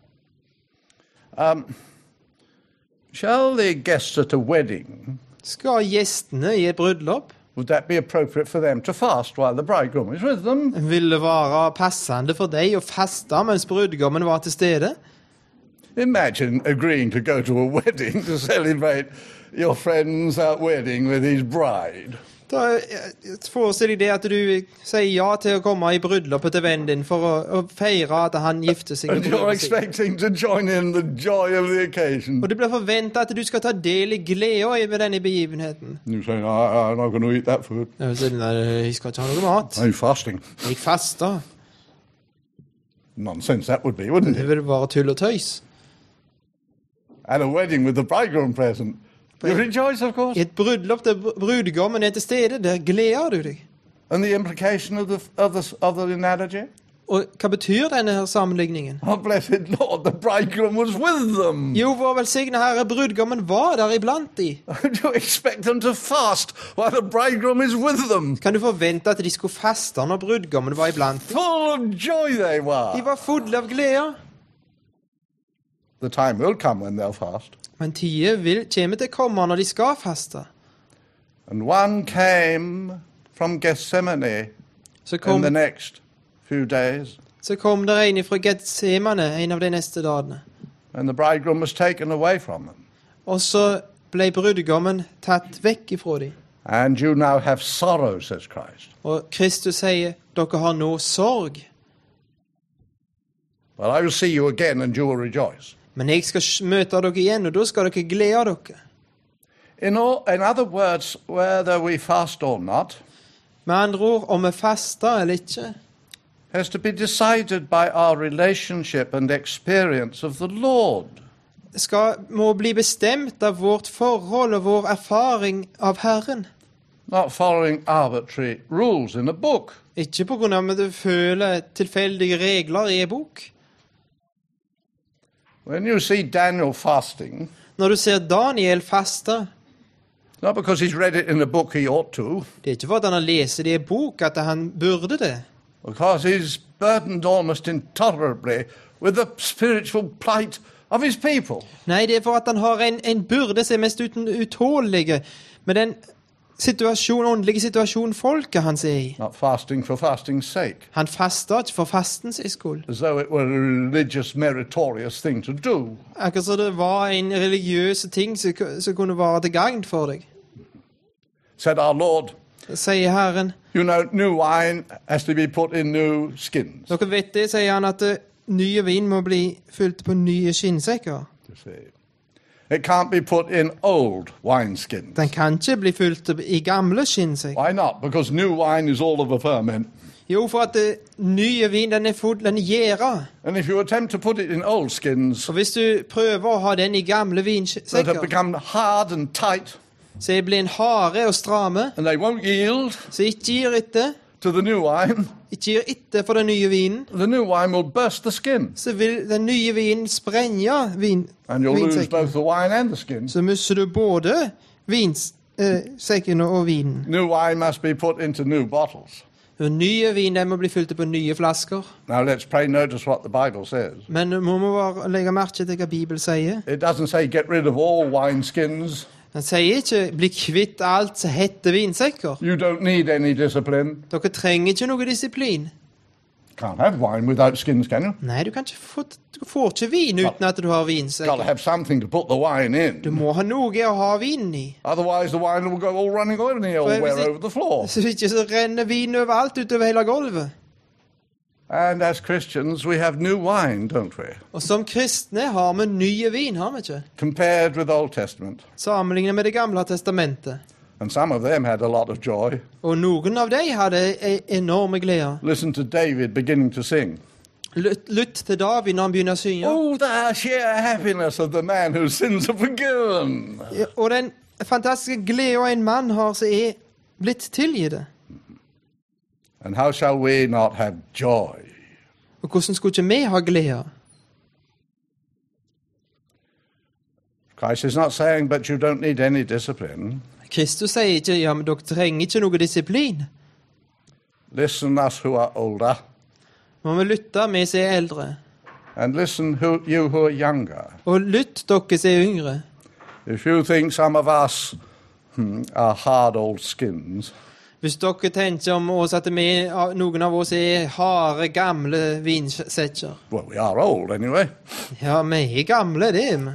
um, shall the guests at a wedding, Skal gjestene i et bryllup, would that be appropriate for them to fast while the bridegroom is with them? vil det være passende for deg å faste mens brudgommen var til stede? Imagine agreeing to go to a wedding to celebrate your friend's uh, wedding with his bride. Da forestill deg det at du sier ja til å komme i bryllupet til vennen din for å, å feire at han gifter seg. And med you're bruden sin. expecting to join in the joy of the occasion. Og det blir forventet at du skal ta del i gleden ved denne begivenheten. You say, no, I- I'm not going to eat that food. Jeg sier, nei, jeg skal ikke ha noe mat. I'm fasting. Jeg faster. Nonsense that would be, wouldn't Det it? vil være tull og tøys. At a wedding with the bridegroom present. You rejoice, of course. I et bryllup der brudgommen er til stede, der gleder du deg. And the implication of the, of the, of the analogy? Og hva betyr denne her sammenligningen? Oh, blessed Lord, the bridegroom was with them. Jo, vår velsigne Herre, brudgommen var der iblant de. Do you expect them to fast while the bridegroom is with them? Kan du forvente at de skulle faste når brudgommen var iblant de? Full of joy they De were. var fulle av glede. The time will come when they'll fast. Men tida vil, kommer til å komme når de skal faste. And one came from Gethsemane Så in kom, the next few days, så kom det en fra Getsemane en av de neste dagene. and the bridegroom was taken away from them. Og så ble brudgommen tatt vekk ifra dem. And you now have sorrow, says Christ. Og Kristus sier, dere har nå sorg. But I will see you again and you will rejoice. Men jeg skal s- møte dere igjen, og da skal dere glede dere. In, all, in other words, whether we fast or not, Med andre ord, om vi faster eller ikke, has to be decided by our relationship and experience of the Lord. skal, må bli bestemt av vårt forhold og vår erfaring av Herren. Not following arbitrary rules in a book. Ikke på grunn av at du føler tilfeldige regler i en bok. When you see Daniel fasting, Når du ser Daniel faste, not because he's read it in a book he ought to, det er ikke for at han har lest det i en bok at han burde det. because he's burdened almost intolerably with the spiritual plight of his people. Nei, det er for at han har en, en byrde som er mest uten utålige med den situasjon, åndelige situasjonen folket hans er i. Not fasting for fasting's sake, Han faster ikke for fastens skyld. as though it were a religious, meritorious thing to do. Akkurat som det var en religiøs ting som, som kunne være til gagn for deg. Said our Lord, Sier Herren. you know, new wine has to be put in new skins. Dere vet det, sier han, at det, nye vin må bli fylt på nye skinnsekker. You see. It can't be put in old wineskins. Den kan ikke bli fylt opp i gamle skinnsekker. Why not? Because new wine is all of a ferment. Jo, for at det, nye vin, den er full, den er gjæra. And if you attempt to put it in old skins Og hvis du prøver å ha den i gamle that have vinsekker, become hard and tight, så det blir en harde og stramme, and they won't yield så ikke gir etter, to the new wine, ikke gir etter for den nye vinen, the new wine will burst the skin, så vil den nye vinen sprenge vin, and you'll lose vinsekken. both the wine and the skin. Så mister du både vinsekken og vinen. New wine must be put into new bottles. Og nye vin, den må bli fylt på nye flasker. Now let's pray notice what the Bible says. Men må vi bare legge merke til hva Bibelen sier. It doesn't say get rid of all wineskins. Den sier ikke bli kvitt alt som heter vinsekker. You don't need any discipline. Dere trenger ikke noe disiplin. Can't have wine without skins, can you? Nei, du, kan ikke få, du får ikke vin uten at du har Got to vinsekker. have something to put the wine Du in. må ha noe å ha vinen i. Otherwise the wine will go all running everywhere Well, is it- over the floor. Så ikke så renner vin overalt utover hele gulvet. And as Christians we have new wine, don't we? Og som kristne har vi nye vin, har vi ikke? Compared with Old Testament. Sammenlignet med det gamle testamentet. And some of them had a lot of joy. Og noen av dem hadde e- enorme gleder. Listen to David beginning to sing. Lytt, lytt til David når han begynner å synge. Oh, the sheer happiness of the man whose sins are forgiven. Og den fantastiske glede en mann har som er blitt tilgitt. And how shall we not have joy? Og hvordan skulle ikke vi ha glede? Christ is not saying, but you don't need any discipline. Kristus sier ikke ja, men dere trenger ikke noe disiplin. Listen, us who are older, Må vi lytte, vi som er eldre. and listen, who, you who are younger. Og lytt, dere som er yngre. If you think some of us hmm, are hard old skins, Hvis dere tenker om oss at vi, noen av oss er harde, gamle vinsekker. well, we are old anyway, Ja, vi er gamle, det er vi.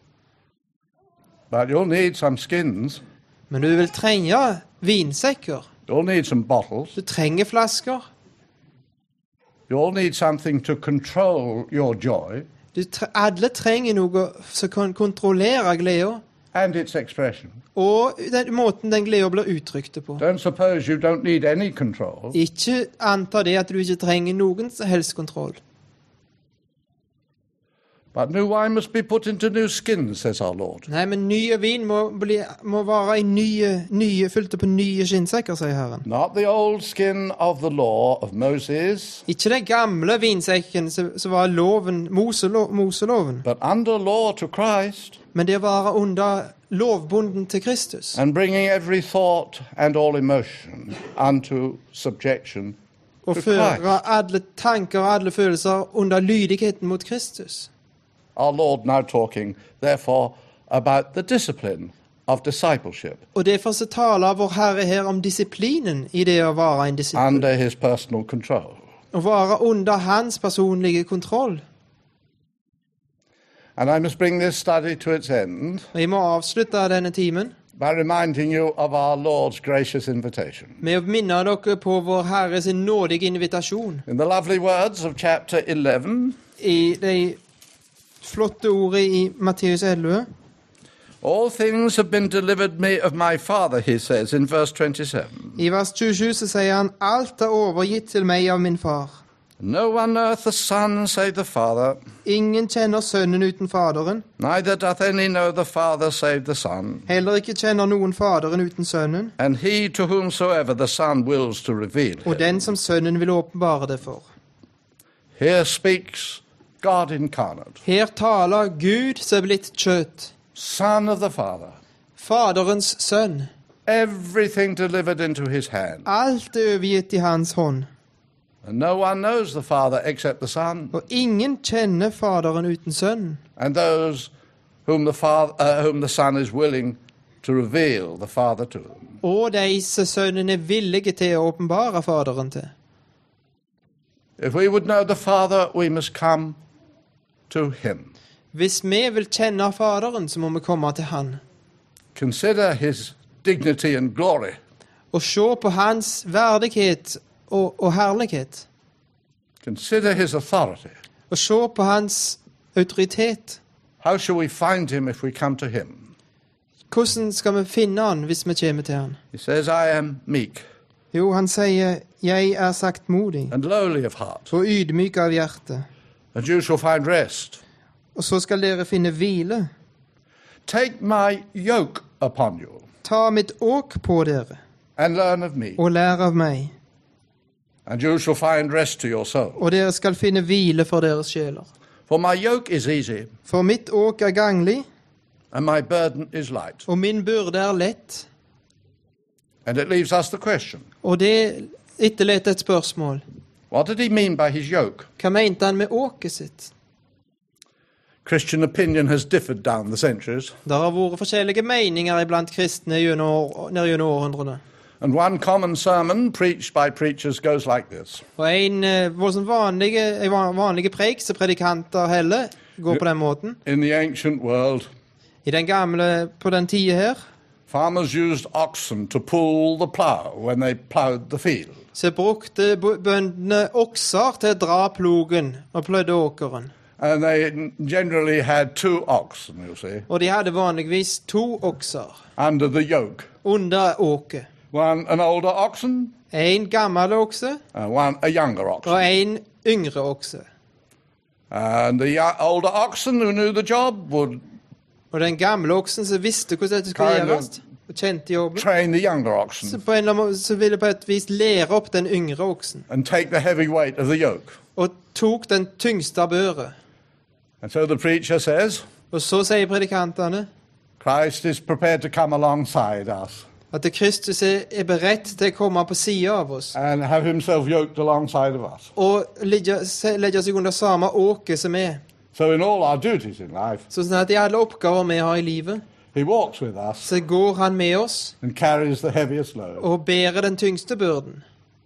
but you'll need some skins. Men du vil trenge vinsekker. You'll need some bottles. Du trenger flasker. You'll need something to control your joy Du tre alle trenger noe som kan kontrollere gleden. and its expression. Og den måten den gleden blir uttrykt på. Don't suppose you don't need any control. Ikke anta det at du ikke trenger noen som helst kontroll. But new wine must be put into new skins, says our Lord. Nei, men nye vin må, bli, må være i nye, nye, fylte på nye skinnsekker, sier Herren. Not the old skin of the law of Moses, Ikke den gamle vinsekken som, som var loven, Moselo, Moseloven, but under law to Christ, men det å være under lovbunden til Kristus. and bringing every thought and all emotion unto subjection Og to føre Christ. alle tanker og alle følelser under lydigheten mot Kristus. Our Lord now talking, therefore, about the discipline of discipleship Og derfor så taler vår Herre her om disiplinen i det å være en disippel. under his personal control. Å være under hans personlige kontroll. And I must bring this study to its end Og jeg må avslutte denne timen by reminding you of our Lord's gracious invitation. med å minne dere på vår Herres nådige invitasjon. In the lovely words of chapter eleven, i de flotte ordene i Matteus elleve. All things have been delivered me of my Father, he says in verse twenty-seven. I vers tjuesju så sier han, alt er overgitt til meg av min far. No one knoweth the Son save the Father, Ingen kjenner sønnen uten faderen. neither doth any know the Father save the Son, Heller ikke kjenner noen faderen uten sønnen. and he to whomsoever the Son wills to reveal Og him. den som sønnen vil åpenbare det for. Here speaks God incarnate, Her taler Gud som er blitt kjøtt. Son of the Father, Faderens sønn. everything delivered into his hand. Alt er overgitt i hans hånd. And no one knows the Father except the Son, Og ingen kjenner faderen uten sønnen. and those whom the, father, uh, whom the Son is willing to reveal the Father to them. Og de som sønnen er villige til å åpenbare faderen til. If we would know the Father, we must come to him. Hvis vi vil kjenne faderen, så må vi komme til han. Consider his dignity and glory. Og se på hans verdighet og, og herlighet. Consider his authority. Og se på hans autoritet. How shall we find him if we come to him? Hvordan skal vi finne han hvis vi kommer til han? He says, I am meek Jo, han sier, jeg er saktmodig and lowly of heart, og ydmyk av hjerte. and you shall find rest. Og så skal dere finne hvile. Take my yoke upon you Ta mitt åk på dere, and learn of me, og lær av meg. and you shall find rest to your soul. Og dere skal finne hvile for deres sjeler. For my yoke is easy, For mitt åk er ganglig, and my burden is light. og min byrde er lett. And it leaves us the question, Og det etterlater et spørsmål. what did he mean by his yoke? Hva mente han med åket sitt? Christian opinion has differed down the centuries, Det har vært forskjellige meninger iblant kristne gjennom år- ned gjennom århundrene. and one common sermon preached by preachers goes like this. Og en eh, voldsomt vanlige, en van- vanlige preik som predikanter heller går på den måten. In the ancient world, I den gamle, på den tida her, farmers used oxen to pull the plough when they ploughed the field. så brukte bo- bøndene okser til å dra plogen og plødde åkeren. And they generally had two oxen, you see, Og de hadde vanligvis to okser under the yoke. under åket. One an older oxen, En gammel okse and one a younger oxen. og en yngre okse. And the yo- older oxen who knew the job would Og den gamle oksen som visste hvordan dette skulle Kind of- gjøres, og kjente jobben, train the younger så, oxen på en eller annen måte, så ville på et vis lære opp den yngre oksen. and take the heavy weight of the yoke. Og tok den tyngste av børet. And so the preacher says, Og så sier predikantene Christ is prepared to come alongside us at Kristus er er beredt til å komme på siden av oss. and have himself yoked alongside of us. Og legge, se- legge seg under samme åke som er. So in all our duties in life, Så sånn at i alle oppgaver vi har i livet, he walks with us så går han med oss and carries the heaviest load. og bærer den tyngste byrden.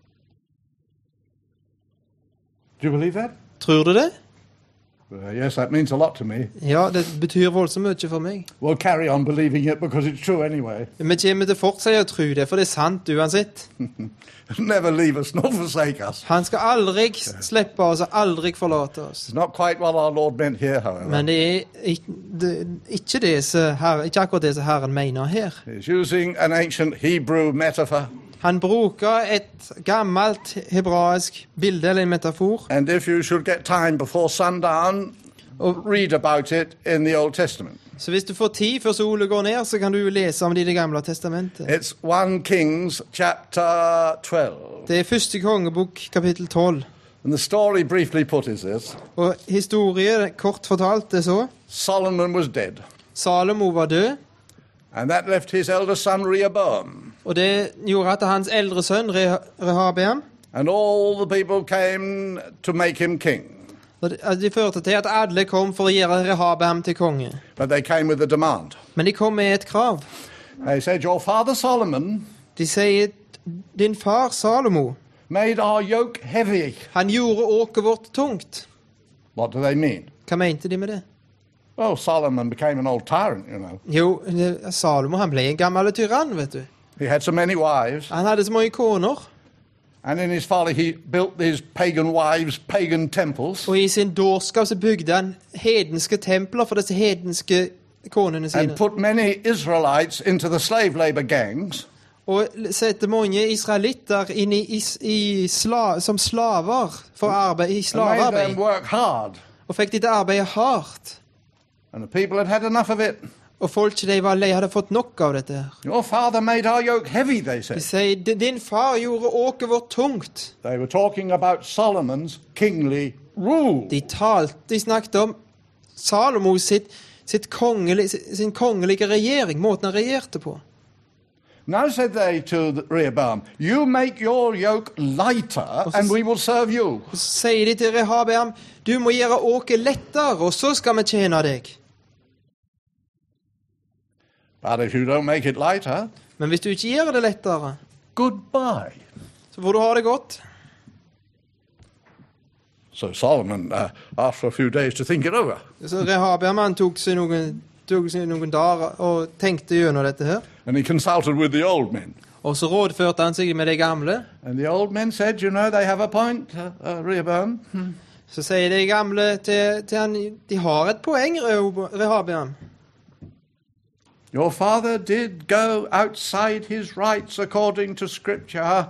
Do you believe that? Tror du det? Uh, yes, that means a lot to me. Ja, det betyr voldsomt mye for meg. We'll carry on believing it because it's true anyway. Vi kommer til å fortsette å tro det, for det er sant uansett. Never leave us nor forsake us. Han skal aldri slippe oss og aldri forlate oss. It's not quite what our Lord meant here, however. Men det er ikke det, ikke det som Herren, ikke akkurat det som Herren mener her. He's using an ancient Hebrew metaphor. Han bruker et gammelt hebraisk bilde eller en metafor. And if you should get time before sundown, Og, read about it in the Old Testament. så hvis du får tid før solen går ned, så kan du lese om det i Det gamle testamentet. It's First Kings chapter twelve. Det er første kongebok, kapittel tolv. And the story briefly put is this. Og historie, kort fortalt, er så. Solomon was dead. Salomo var død, And that left his elder son Rehoboam. og det gjorde at hans eldre sønn, Re- Rehabeam, And all the people came to make him king. og det- altså, de førte til at alle kom for å gjøre Rehabeam til konge. But they came with a demand. Men de kom med et krav. They said, your father Solomon De sier, din far Salomo, made our yoke heavy. han gjorde åket vårt tungt. What do they mean? Hva mente de med det? Well, Solomon became an old tyrant, you know. Jo, det- Salomo han ble en gammel tyrann, vet du. He had so many wives. Han hadde så mange koner, And in his folly, he built his pagan wives' pagan temples Og i sin dårskap så bygde han hedenske templer for disse hedenske konene and sine. put many Israelites into the slave labor gangs. Og sette mange israelitter inn i, i, i sla, som slaver for arbeid, i And made slavearbeid. them work hard. Og fikk de til å arbeide hardt. And the people had had enough of it. Og folk de var lei, hadde fått nok av dette. her. Your father made our yoke heavy, they De said. sier, din far gjorde åket vårt tungt. They were talking about Solomon's kingly rule. De talte, de snakket om Salomo sitt, sitt kongelig, sin kongelige regjering, måten han regjerte på. Now said they to the Rehoboam, you make your yoke lighter and we will serve you. Og så sier de til Rehabeam, du må gjøre åket lettere, og så skal vi tjene deg. But if you don't make it lighter, Men hvis du ikke gjør det lettere, goodbye. så får du ha det godt. So Solomon uh, asked for a few days to think it over. Så Rehabeam han tok seg noen, tok seg noen dager og tenkte gjennom dette her. And he consulted with the old men. Og så rådførte han seg med de gamle. And the old men said, you know, they have a point, uh, uh, Rehoboam. Hmm. Så sier de gamle til, til han, de har et poeng, Rehabeam. Your father did go outside his rights according to scripture.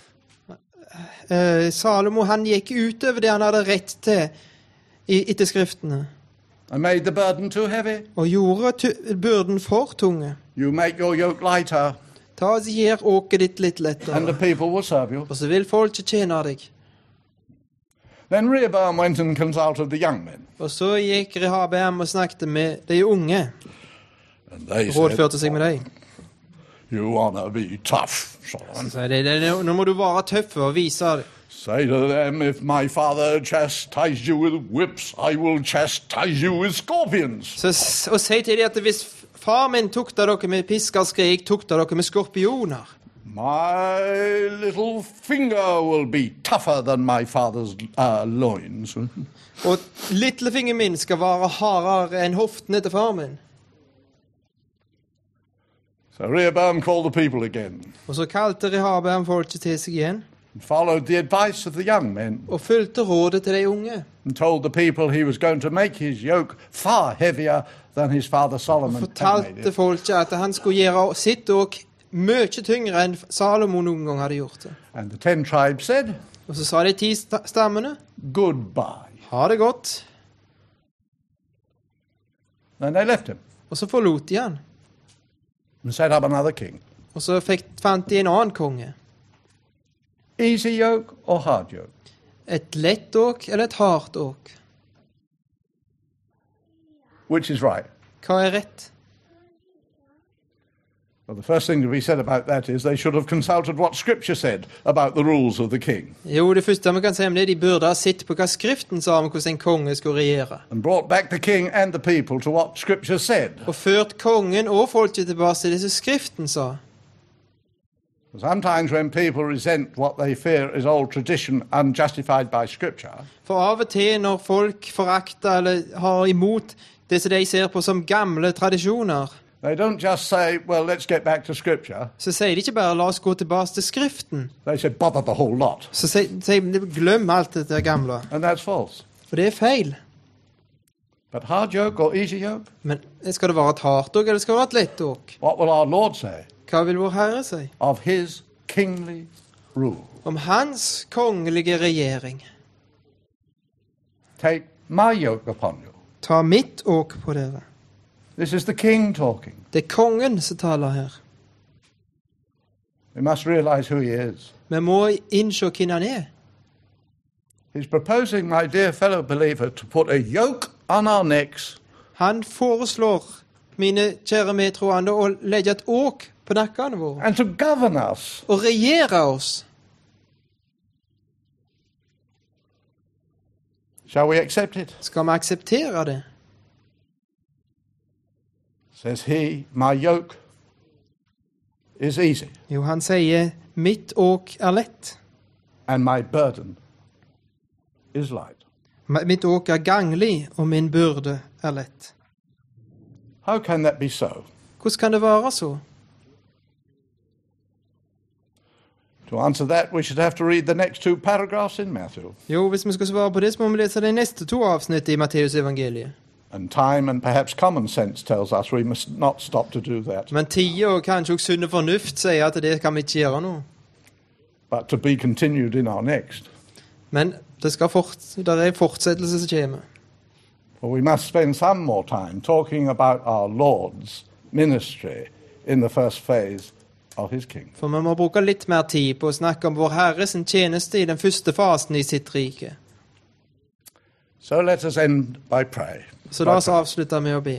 Eh, Salomo han gikk utover det han hadde rett til i, etter skriftene. And made the burden too heavy. Og gjorde tu- byrden for tunge. You make your yoke lighter Ta og gjør åket ditt litt and the lettere. people will serve you. Og så vil folk ikke tjene deg. Then Rehoboam went and consulted the young men. Og så gikk Rehabeam og snakket med de unge. And they said, Rådførte seg med dem. you want to be tough, Solomon. Så de, de, nå må du være tøff og vise det. Say to them, if my father chastised you with whips, I will chastise you with scorpions. Så, s- og si til dem at hvis far min tukta dere med pisker, skal jeg tukta dere med skorpioner. My little finger will be tougher than my father's uh, loins. Og lillefingeren min skal være hardere enn hoftene til far min. So Rehoboam called the people again Og så kalte Rehabeam folket til seg igjen, and followed the advice of the young men og fulgte rådet til de unge. and told the people he was going to make his yoke far heavier than his father Solomon had made Fortalte it. folket at han skulle gjøre sitt åk mye tyngre enn Salomo noen gang hadde gjort det. And the ten tribes said, Og så sa de ti sta- stammene, goodbye. ha det godt. Then they left him Og så forlot de han. and set up another king. Og så fikk, fant de en annen konge. Easy yoke or hard yoke? Et lett åk eller et hardt åk? Which is right? Hva er rett? Well, the first thing to be said about that is they should have consulted what Scripture said about the rules of the king Jo, det første vi kan si om det, de burde ha sett på hva Skriften sa om hvordan en konge skulle regjere. and brought back the king and the people to what Scripture said. Og ført kongen og folket tilbake til det som Skriften sa. Sometimes when people resent what they fear is old tradition unjustified by Scripture, For av og til når folk forakter eller har imot det som de ser på som gamle tradisjoner, they don't just say, well, let's get back to Scripture. så sier de ikke bare 'la oss gå tilbake til Skriften'. They say, bother the whole lot. Så sier sier de 'glem alt det der gamle'. And that's false. For det er feil. But hard yoke or easy yoke? Men skal det være et hardt åk, eller skal det være et lett åk? What will our Lord say Hva vil vår Herre si of his kingly rule? om hans kongelige regjering? Take my yoke upon you. Ta mitt åk på dere. This is the king talking. Det er kongen som taler her. We must realize who he is. Vi må innse hvem han er. He's proposing, my dear fellow believer, to put a yoke on our necks Han foreslår, mine kjære medtroende, å legge et åk på nakkene våre. and to govern us. Og regjere oss. Shall we accept it? Skal vi akseptere det? Says he, my yoke is easy Jo, han sier, mitt åk er lett. and my burden is light. Mitt åk er ganglig, og min byrde er lett. How can that be so? Hvordan kan det være så? To answer that, we should have to read the next two paragraphs in Matthew. Jo, hvis vi skal svare på det, så må vi lese de neste to avsnitt i Matteus evangeliet. And time and perhaps common sense tells us we must not stop to do that, Men tida og kanskje også sunn fornuft sier at det kan vi ikke gjøre nå. but to be continued in our next. Men det, skal fort, det er fortsettelse som kommer. For we must spend some more time talking about our Lord's ministry in the first phase of his kingdom. For vi må bruke litt mer tid på å snakke om vår Herres tjeneste i den første fasen i sitt rike. So let us end by prayer. Så la oss avslutte med å be.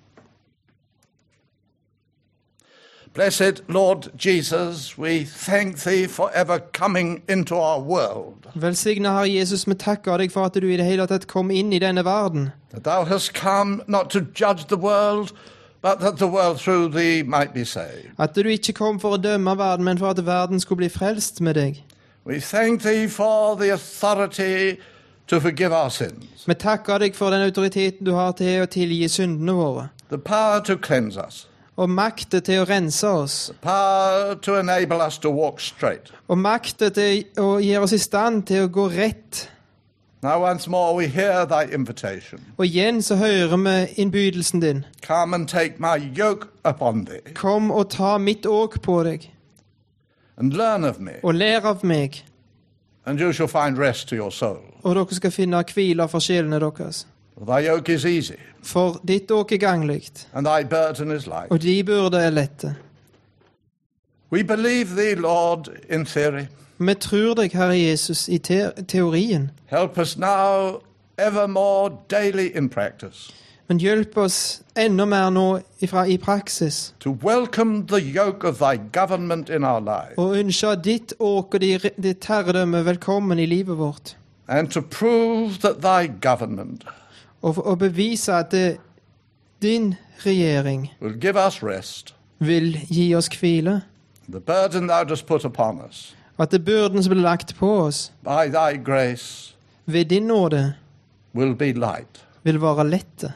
Blessed Lord Jesus, we thank thee for ever coming into our world, Velsigne Herre Jesus, vi takker deg for at du i det hele tatt kom inn i denne verden. that thou hast come not to judge the world, but that the world through thee might be saved. At du ikke kom for å dømme verden, men for at verden skulle bli frelst med deg. We thank thee for the authority to forgive our sins, Vi takker deg for den autoriteten du har til å tilgi syndene våre, the power to cleanse us, og maktet til å rense oss, power to enable us to walk straight. og maktet til å gjøre oss i stand til å gå rett. Now once more we hear thy invitation. Og igjen så hører vi innbydelsen din. Come and take my yoke upon thee, Kom og ta mitt åk på deg, and learn of me, og lær av meg, and you shall find rest to your soul. og dere skal finne hvile for sjelene deres. For thy yoke is easy, For ditt åk er gangligt, and thy burden is light. og de byrder er lette. We believe thee, Lord, in theory. Vi tror deg, Herre Jesus, i te teorien, Help us now evermore daily in practice men hjelp oss enda mer nå ifra, i praksis, to welcome the yoke of thy government in our lives, og ønske ditt åk og di- ditt herredømme velkommen i livet vårt, and to prove that thy government og, og bevise at det, din regjering will give us rest, vil gi oss hvile, the burden thou dost put upon us at det byrden som blir lagt på oss by thy grace ved din nåde will be light. vil være lette.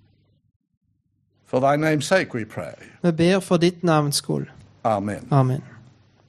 For thy name's sake we pray. Vi ber for ditt navns skyld. Amen. Amen.